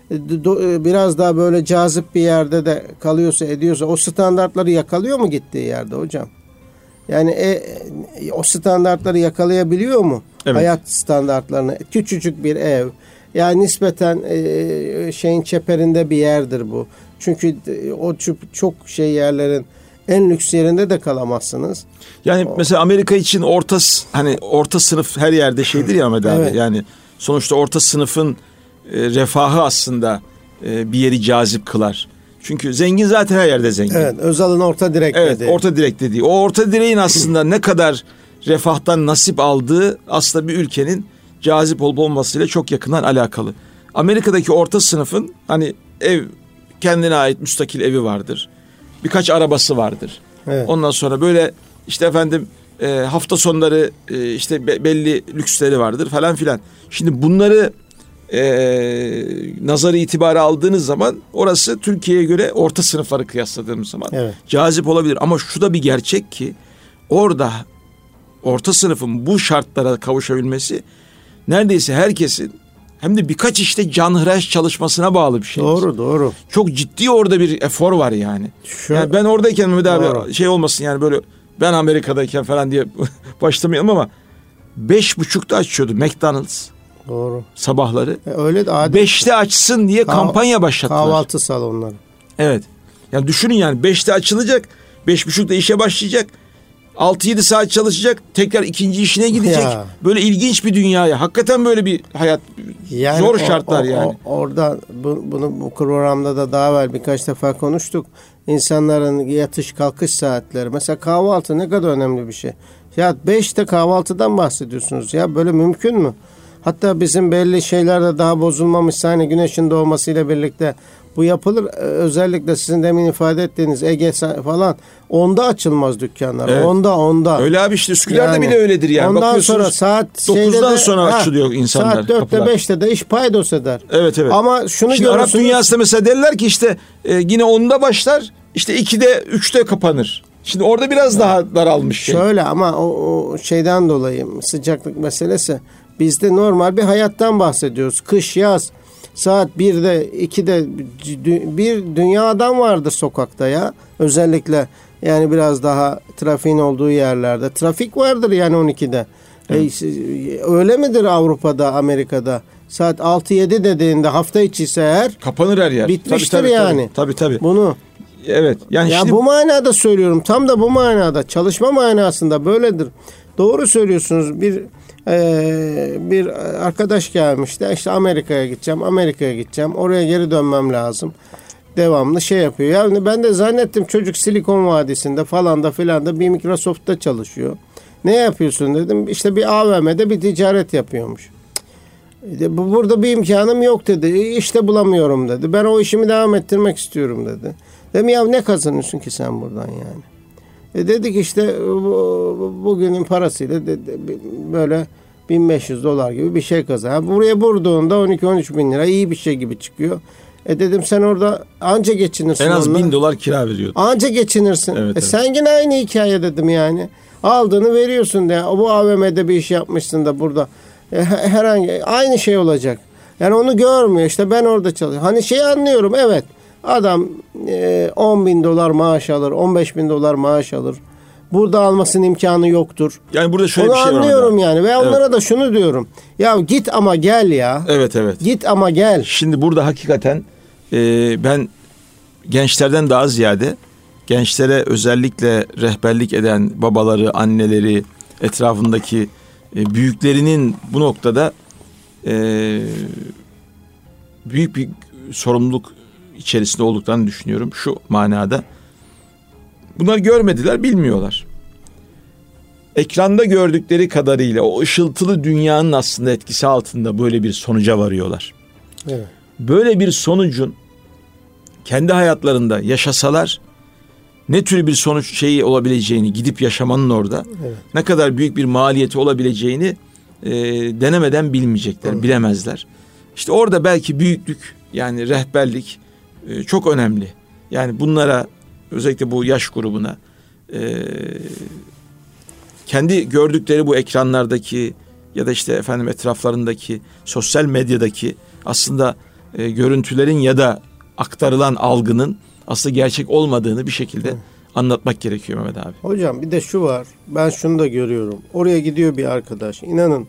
[SPEAKER 2] biraz daha böyle cazip bir yerde de kalıyorsa ediyorsa o standartları yakalıyor mu gittiği yerde hocam? Yani e, o standartları yakalayabiliyor mu? Evet. Hayat standartlarını. Küçücük bir ev. Yani nispeten e, şeyin çeperinde bir yerdir bu. Çünkü o çok şey yerlerin en lüks yerinde de kalamazsınız.
[SPEAKER 1] Yani o, mesela Amerika için orta hani orta sınıf her yerde şeydir ya Ahmet abi. Evet. Yani sonuçta orta sınıfın e, refahı aslında e, bir yeri cazip kılar. Çünkü zengin zaten her yerde zengin.
[SPEAKER 2] Evet, Özal'ın orta direk
[SPEAKER 1] evet,
[SPEAKER 2] dediği.
[SPEAKER 1] orta direk dediği. O orta direğin aslında ne kadar refahtan nasip aldığı aslında bir ülkenin cazip olup olmasıyla çok yakından alakalı. Amerika'daki orta sınıfın hani ev, kendine ait müstakil evi vardır. Birkaç arabası vardır. Evet. Ondan sonra böyle işte efendim e, hafta sonları e, işte be, belli lüksleri vardır falan filan. Şimdi bunları e, nazarı itibara aldığınız zaman orası Türkiye'ye göre orta sınıfları kıyasladığımız zaman evet, cazip olabilir. Ama şu da bir gerçek ki orada orta sınıfın bu şartlara kavuşabilmesi neredeyse herkesin hem de birkaç işte canhıraş çalışmasına bağlı bir şey.
[SPEAKER 2] Doğru doğru.
[SPEAKER 1] Çok ciddi orada bir efor var yani. Şu, yani ben oradayken Mehmet abi şey olmasın yani böyle ben Amerika'dayken falan diye başlamayalım ama beş buçukta açıyordu McDonald's.
[SPEAKER 2] Doğru.
[SPEAKER 1] Sabahları.
[SPEAKER 2] E öyle de adil.
[SPEAKER 1] Beşte açsın diye Kah- kampanya başlattılar.
[SPEAKER 2] Kahvaltı salonları.
[SPEAKER 1] Evet. Yani düşünün yani beşte açılacak, beş buçukta işe başlayacak. altı yedi saat çalışacak, tekrar ikinci işine gidecek. Ya. Böyle ilginç bir dünyaya. Hakikaten böyle bir hayat. Yani zor şartlar o, o, yani.
[SPEAKER 2] O, orada bu, bunu bu programda da daha evvel birkaç defa konuştuk. İnsanların yatış kalkış saatleri. Mesela kahvaltı ne kadar önemli bir şey. Ya beşte kahvaltıdan bahsediyorsunuz. Ya böyle mümkün mü? Hatta bizim belli şeylerde daha bozulmamış. Hani güneşin doğmasıyla birlikte bu yapılır. Özellikle sizin demin ifade ettiğiniz Ege falan onda açılmaz dükkanlar. Evet. Onda onda.
[SPEAKER 1] Öyle abi işte Üsküdar'da yani, bile öyledir yani.
[SPEAKER 2] Ondan sonra saat
[SPEAKER 1] dokuzdan sonra ha, açılıyor insanlar.
[SPEAKER 2] Saat dörtte beşte de iş paydos eder.
[SPEAKER 1] Evet evet.
[SPEAKER 2] Ama şunu
[SPEAKER 1] şimdi Arap dünyasında mesela derler ki işte e, yine onda başlar, işte ikide üçte kapanır. Şimdi orada biraz daha daralmış şey.
[SPEAKER 2] Şöyle ama o, o şeyden dolayı sıcaklık meselesi. Bizde normal bir hayattan bahsediyoruz. Kış, yaz. Saat birde, ikide bir dünya adam vardır sokakta ya. Özellikle yani biraz daha trafiğin olduğu yerlerde. Trafik vardır yani on ikide. E, öyle midir Avrupa'da, Amerika'da? Saat altı yedi dediğinde hafta içi ise eğer
[SPEAKER 1] kapanır her yer.
[SPEAKER 2] Bitmiştir
[SPEAKER 1] tabii, tabii,
[SPEAKER 2] yani.
[SPEAKER 1] Tabii tabii.
[SPEAKER 2] Bunu
[SPEAKER 1] evet. Yani
[SPEAKER 2] ya
[SPEAKER 1] şimdi
[SPEAKER 2] bu manada söylüyorum. Tam da bu manada. Çalışma manasında böyledir. Doğru söylüyorsunuz. Bir Ee, bir arkadaş gelmişti. İşte Amerika'ya gideceğim, Amerika'ya gideceğim. Oraya geri dönmem lazım. Devamlı şey yapıyor. Yani ben de zannettim çocuk Silikon Vadisi'nde falan da filan da bir Microsoft'ta çalışıyor. Ne yapıyorsun dedim. İşte bir A V M'de bir ticaret yapıyormuş. Burada bir imkanım yok dedi. İşte bulamıyorum dedi. Ben o işimi devam ettirmek istiyorum dedi. Dedim ya ne kazanıyorsun ki sen buradan yani? E dedik işte bu, bugünün parasıyla de, de, böyle bin beş yüz dolar gibi bir şey kazan. Buraya vurduğunda on iki on üç bin lira iyi bir şey gibi çıkıyor. E dedim sen orada anca geçinirsin.
[SPEAKER 1] En az
[SPEAKER 2] onunla.
[SPEAKER 1] bin dolar kira veriyordu.
[SPEAKER 2] Anca geçinirsin.
[SPEAKER 1] Evet,
[SPEAKER 2] e
[SPEAKER 1] evet.
[SPEAKER 2] Sen yine aynı hikaye dedim yani. Aldığını veriyorsun de. Bu A V M'de bir iş yapmışsın da burada. E, herhangi aynı şey olacak. Yani onu görmüyor. İşte ben orada çalışıyorum. Hani şey anlıyorum evet. Adam e, on bin dolar maaş alır, on beş bin dolar maaş alır. Burada almasının imkanı yoktur.
[SPEAKER 1] Yani burada şöyle
[SPEAKER 2] onu
[SPEAKER 1] bir şey var.
[SPEAKER 2] Onu anlıyorum yani ve
[SPEAKER 1] evet.
[SPEAKER 2] onlara da şunu diyorum. Ya git ama gel ya.
[SPEAKER 1] Evet evet.
[SPEAKER 2] Git ama gel.
[SPEAKER 1] Şimdi burada hakikaten e, ben gençlerden daha ziyade gençlere özellikle rehberlik eden babaları, anneleri, etrafındaki e, büyüklerinin bu noktada e, büyük bir sorumluluk içerisinde olduklarını düşünüyorum. Şu manada. Bunlar görmediler, bilmiyorlar. Ekranda gördükleri kadarıyla o ışıltılı dünyanın aslında etkisi altında böyle bir sonuca varıyorlar.
[SPEAKER 2] Evet.
[SPEAKER 1] Böyle bir sonucun kendi hayatlarında yaşasalar ne tür bir sonuç şeyi olabileceğini, gidip yaşamanın orada evet. ne kadar büyük bir maliyeti olabileceğini e, denemeden bilmeyecekler, evet. bilemezler. İşte orada belki büyüklük, yani rehberlik e, çok önemli. Yani bunlara, özellikle bu yaş grubuna e, kendi gördükleri bu ekranlardaki ya da işte efendim etraflarındaki sosyal medyadaki aslında e, görüntülerin ya da aktarılan algının aslında gerçek olmadığını bir şekilde Hı. anlatmak gerekiyor Mehmet abi.
[SPEAKER 2] Hocam bir de şu var, ben şunu da görüyorum. Oraya gidiyor bir arkadaş, inanın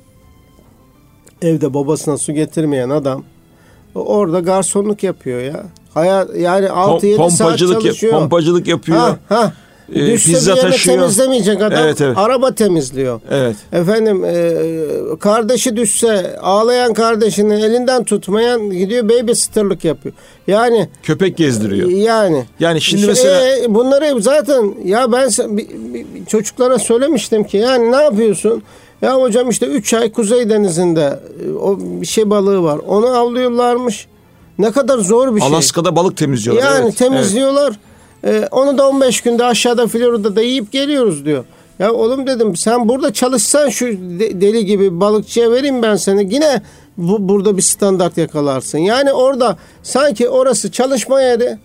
[SPEAKER 2] evde babasına su getirmeyen adam orada garsonluk yapıyor ya. Hayat yani altı yedi saat çalışıyor.
[SPEAKER 1] Yap, pompacılık yapıyor.
[SPEAKER 2] Ha, ha.
[SPEAKER 1] E,
[SPEAKER 2] Düşse
[SPEAKER 1] pizza
[SPEAKER 2] bir yere
[SPEAKER 1] taşıyor.
[SPEAKER 2] Temizlemeyecek adam.
[SPEAKER 1] Evet, evet.
[SPEAKER 2] Araba temizliyor.
[SPEAKER 1] Evet.
[SPEAKER 2] Efendim e, kardeşi düşse ağlayan kardeşini elinden tutmayan gidiyor babysitter'lık yapıyor. Yani
[SPEAKER 1] köpek gezdiriyor.
[SPEAKER 2] Yani.
[SPEAKER 1] Yani şimdi
[SPEAKER 2] işte,
[SPEAKER 1] mesela
[SPEAKER 2] e, bunları zaten ya ben bir, bir, çocuklara söylemiştim ki yani ne yapıyorsun? Ya hocam işte üç ay Kuzey Denizi'nde o bir şey balığı var. Onu avlıyorlarmış. Ne kadar zor bir şey.
[SPEAKER 1] Alaska'da balık temizliyorlar.
[SPEAKER 2] Yani
[SPEAKER 1] evet,
[SPEAKER 2] temizliyorlar. Evet. Ee, onu da on beş günde aşağıda Florida'da yiyip geliyoruz diyor. Ya oğlum dedim sen burada çalışsan şu deli gibi balıkçıya vereyim ben seni. Yine bu, burada bir standart yakalarsın. Yani orada sanki orası çalışma yeri.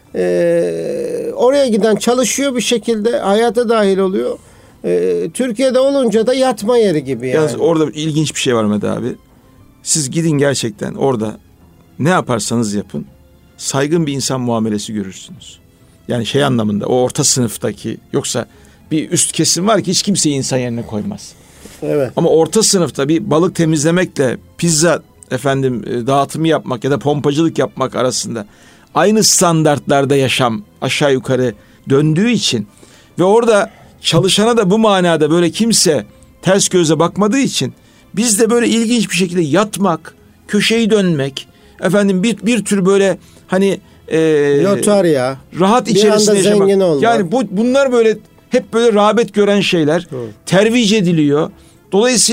[SPEAKER 2] Ee, oraya giden çalışıyor bir şekilde hayata dahil oluyor. Ee, Türkiye'de olunca da yatma yeri gibi yani.
[SPEAKER 1] Yalnız orada ilginç bir şey var Mehmet abi. Siz gidin gerçekten orada ne yaparsanız yapın saygın bir insan muamelesi görürsünüz. Yani şey anlamında o orta sınıftaki, yoksa bir üst kesim var ki hiç kimseyi insan yerine koymaz.
[SPEAKER 2] Evet.
[SPEAKER 1] Ama orta sınıfta bir balık temizlemekle pizza efendim dağıtımı yapmak ya da pompacılık yapmak arasında aynı standartlarda yaşam aşağı yukarı döndüğü için ve orada çalışana da bu manada böyle kimse ters göze bakmadığı için biz de böyle ilginç bir şekilde yatmak, köşeyi dönmek, efendim bir bir tür böyle hani e,
[SPEAKER 2] lotarya,
[SPEAKER 1] rahat içerisinde yaşamak. Yani bu bunlar böyle hep böyle rağbet gören şeyler. Hı. Tervic ediliyor. Dolayısıyla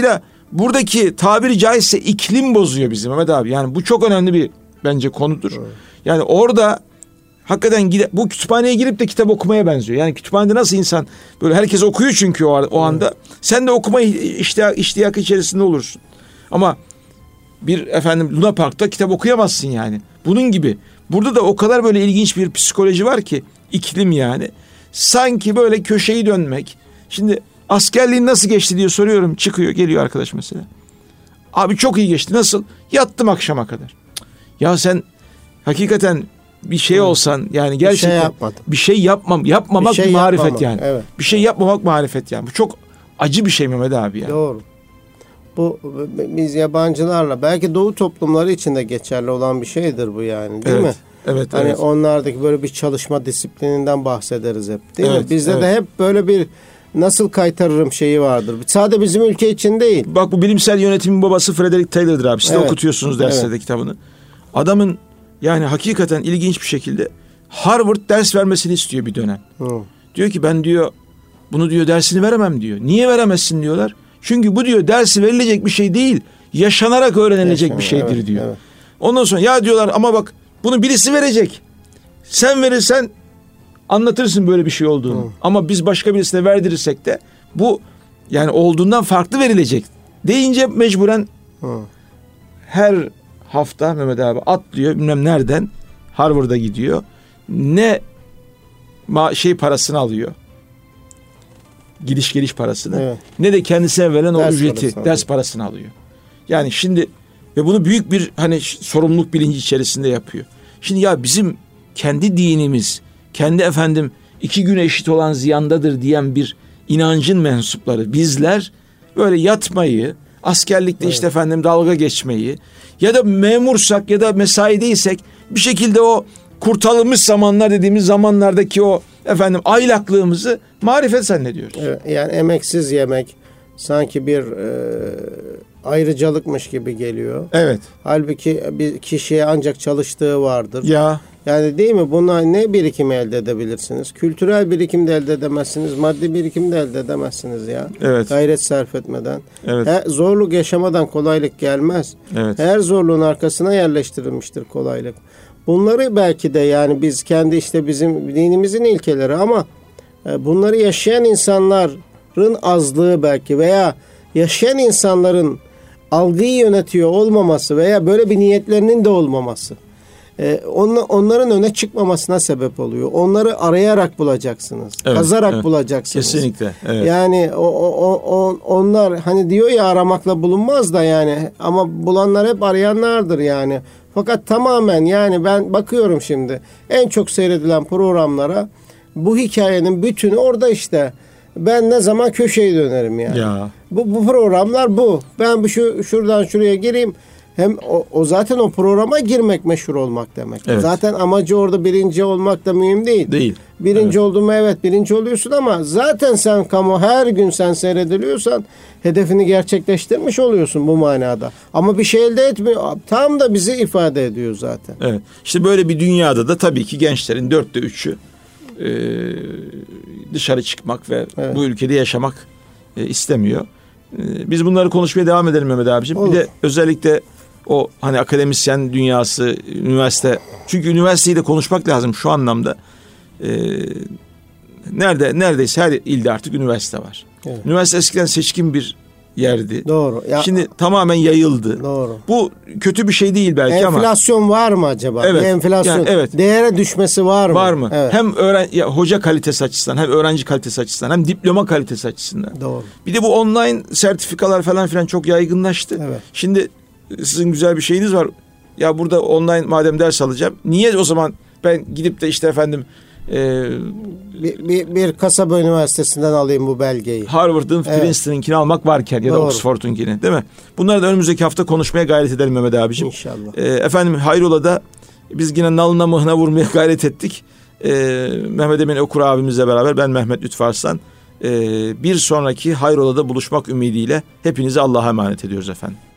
[SPEAKER 1] buradaki tabiri caizse iklim bozuyor bizim Mehmet abi. Yani bu çok önemli bir bence konudur. Evet. Yani orada hakikaten gide, bu kütüphaneye girip de kitap okumaya benziyor. Yani kütüphanede nasıl insan böyle herkes okuyor çünkü o, o anda. Evet. Sen de okuma iştiyak, iştiyakı içerisinde olursun. Ama bir efendim Luna Park'ta kitap okuyamazsın yani. Bunun gibi. Burada da o kadar böyle ilginç bir psikoloji var ki, iklim yani. Sanki böyle köşeyi dönmek. Şimdi askerliğin nasıl geçti diye soruyorum. Çıkıyor, geliyor arkadaş mesela. Abi çok iyi geçti. Nasıl? Yattım akşama kadar. Ya sen hakikaten bir şey olsan yani gerçekten bir şey, yapmadım. bir şey yapmam yapmamak bir şey marifet yapmam. Yani. Evet. Bir şey yapmamak marifet yani. Bu çok acı bir şey Mehmet abi yani.
[SPEAKER 2] Doğru. Bu biz yabancılarla belki Doğu toplumları için de geçerli olan bir şeydir bu yani, değil
[SPEAKER 1] evet.
[SPEAKER 2] mi?
[SPEAKER 1] Evet,
[SPEAKER 2] hani
[SPEAKER 1] evet.
[SPEAKER 2] Onlardaki böyle bir çalışma disiplininden bahsederiz hep, değil
[SPEAKER 1] evet,
[SPEAKER 2] mi? Bizde
[SPEAKER 1] evet.
[SPEAKER 2] de hep böyle bir nasıl kaytarırım şeyi vardır. Sadece bizim ülke için değil.
[SPEAKER 1] Bak bu bilimsel yönetimin babası Frederick Taylor'dır abi. Siz de evet. okutuyorsunuz derslerde evet. kitabını. Adamın yani hakikaten ilginç bir şekilde Harvard ders vermesini istiyor bir dönem. Hı. Diyor ki ben diyor bunu diyor dersini veremem diyor. Niye veremezsin diyorlar. Çünkü bu diyor dersi verilecek bir şey değil. Yaşanarak öğrenilecek Yaşanır, bir şeydir evet, diyor. Evet. Ondan sonra ya diyorlar ama bak bunu birisi verecek. Sen verirsen anlatırsın böyle bir şey olduğunu. Hı. Ama biz başka birisine verdirirsek de bu yani olduğundan farklı verilecek. Deyince mecburen Hı. her hafta Mehmet abi atlıyor bilmem nereden Harvard'a gidiyor. Ne ma- şey parasını alıyor. Gidiş geliş parasını. Evet. Ne de kendisine verilen ders o ücreti, parasını ders parasını alıyor. Yani şimdi ve bunu büyük bir hani sorumluluk bilinci içerisinde yapıyor. Şimdi ya bizim kendi dinimiz, kendi efendim iki güne eşit olan ziyandadır diyen bir inancın mensupları bizler böyle yatmayı, askerlikte evet. işte efendim dalga geçmeyi ya da memursak ya da mesaideysek bir şekilde o kurtarılmış zamanlar dediğimiz zamanlardaki o efendim aylaklığımızı marifet zannediyoruz.
[SPEAKER 2] Evet, yani emeksiz yemek sanki bir e, ayrıcalıkmış gibi geliyor.
[SPEAKER 1] Evet.
[SPEAKER 2] Halbuki bir kişiye ancak çalıştığı vardır.
[SPEAKER 1] Ya.
[SPEAKER 2] Yani değil mi? Buna ne birikimi elde edebilirsiniz? Kültürel birikim de elde edemezsiniz. Maddi birikim de elde edemezsiniz ya.
[SPEAKER 1] Evet.
[SPEAKER 2] Gayret sarf etmeden.
[SPEAKER 1] Evet.
[SPEAKER 2] Her, zorluk yaşamadan kolaylık gelmez.
[SPEAKER 1] Evet.
[SPEAKER 2] Her zorluğun arkasına yerleştirilmiştir kolaylık. Bunları belki de yani biz kendi işte bizim dinimizin ilkeleri ama bunları yaşayan insanların azlığı belki veya yaşayan insanların algıyı yönetiyor olmaması veya böyle bir niyetlerinin de olmaması onların öne çıkmamasına sebep oluyor. Onları arayarak bulacaksınız. Evet, kazarak evet. bulacaksınız.
[SPEAKER 1] Kesinlikle. Evet.
[SPEAKER 2] Yani o, o, o, onlar hani diyor ya aramakla bulunmaz da yani ama bulanlar hep arayanlardır yani. Fakat tamamen yani ben bakıyorum şimdi en çok seyredilen programlara bu hikayenin bütünü orada işte. Ben ne zaman köşeyi dönerim yani.
[SPEAKER 1] Ya.
[SPEAKER 2] Bu, bu programlar bu. Ben bu şu şuradan şuraya gireyim. Hem o, o zaten o programa girmek meşhur olmak demek. Evet. Zaten amacı orada birinci olmak da mühim değil.
[SPEAKER 1] Değil.
[SPEAKER 2] Birinci
[SPEAKER 1] evet.
[SPEAKER 2] oldun mu evet birinci oluyorsun ama zaten sen kamu her gün sen seyrediliyorsan hedefini gerçekleştirmiş oluyorsun bu manada. Ama bir şey elde etmiyor. Tam da bizi ifade ediyor zaten.
[SPEAKER 1] Evet. İşte böyle bir dünyada da tabii ki gençlerin dörtte üçü e, dışarı çıkmak ve evet. bu ülkede yaşamak e, istemiyor. E, biz bunları konuşmaya devam edelim Mehmet abiciğim. Olur. Bir de özellikle o hani akademisyen dünyası, üniversite. Çünkü üniversiteyi de konuşmak lazım şu anlamda. Ee, nerede neredeyse her ilde artık üniversite var. Evet. Üniversite eskiden seçkin bir yerdi.
[SPEAKER 2] Doğru. Ya,
[SPEAKER 1] şimdi tamamen yayıldı.
[SPEAKER 2] Doğru.
[SPEAKER 1] Bu kötü bir şey değil belki
[SPEAKER 2] enflasyon
[SPEAKER 1] ama.
[SPEAKER 2] Enflasyon var mı acaba?
[SPEAKER 1] Evet.
[SPEAKER 2] Bir enflasyon.
[SPEAKER 1] Yani, evet.
[SPEAKER 2] Değere düşmesi var mı?
[SPEAKER 1] Var mı?
[SPEAKER 2] Evet.
[SPEAKER 1] Hem öğren ya, hoca kalitesi açısından hem öğrenci kalitesi açısından hem diploma kalitesi açısından.
[SPEAKER 2] Doğru.
[SPEAKER 1] Bir de bu online sertifikalar falan filan çok yaygınlaştı.
[SPEAKER 2] Evet.
[SPEAKER 1] Şimdi sizin güzel bir şeyiniz var. Ya burada online madem ders alacağım. Niye o zaman ben gidip de işte efendim e,
[SPEAKER 2] bir, bir, bir kasaba üniversitesinden alayım bu belgeyi.
[SPEAKER 1] Harvard'ın, evet. Princeton'ınkini almak varken ya da Oxford'unkini değil mi? Bunları da önümüzdeki hafta konuşmaya gayret edelim Mehmet abiciğim.
[SPEAKER 2] İnşallah.
[SPEAKER 1] E, efendim hayrola'da biz yine nalına mıhına vurmaya gayret ettik. E, Mehmet Emin Okur abimizle beraber ben Mehmet Lütfü Arslan. E, bir sonraki hayrola'da buluşmak ümidiyle hepinizi Allah'a emanet ediyoruz efendim.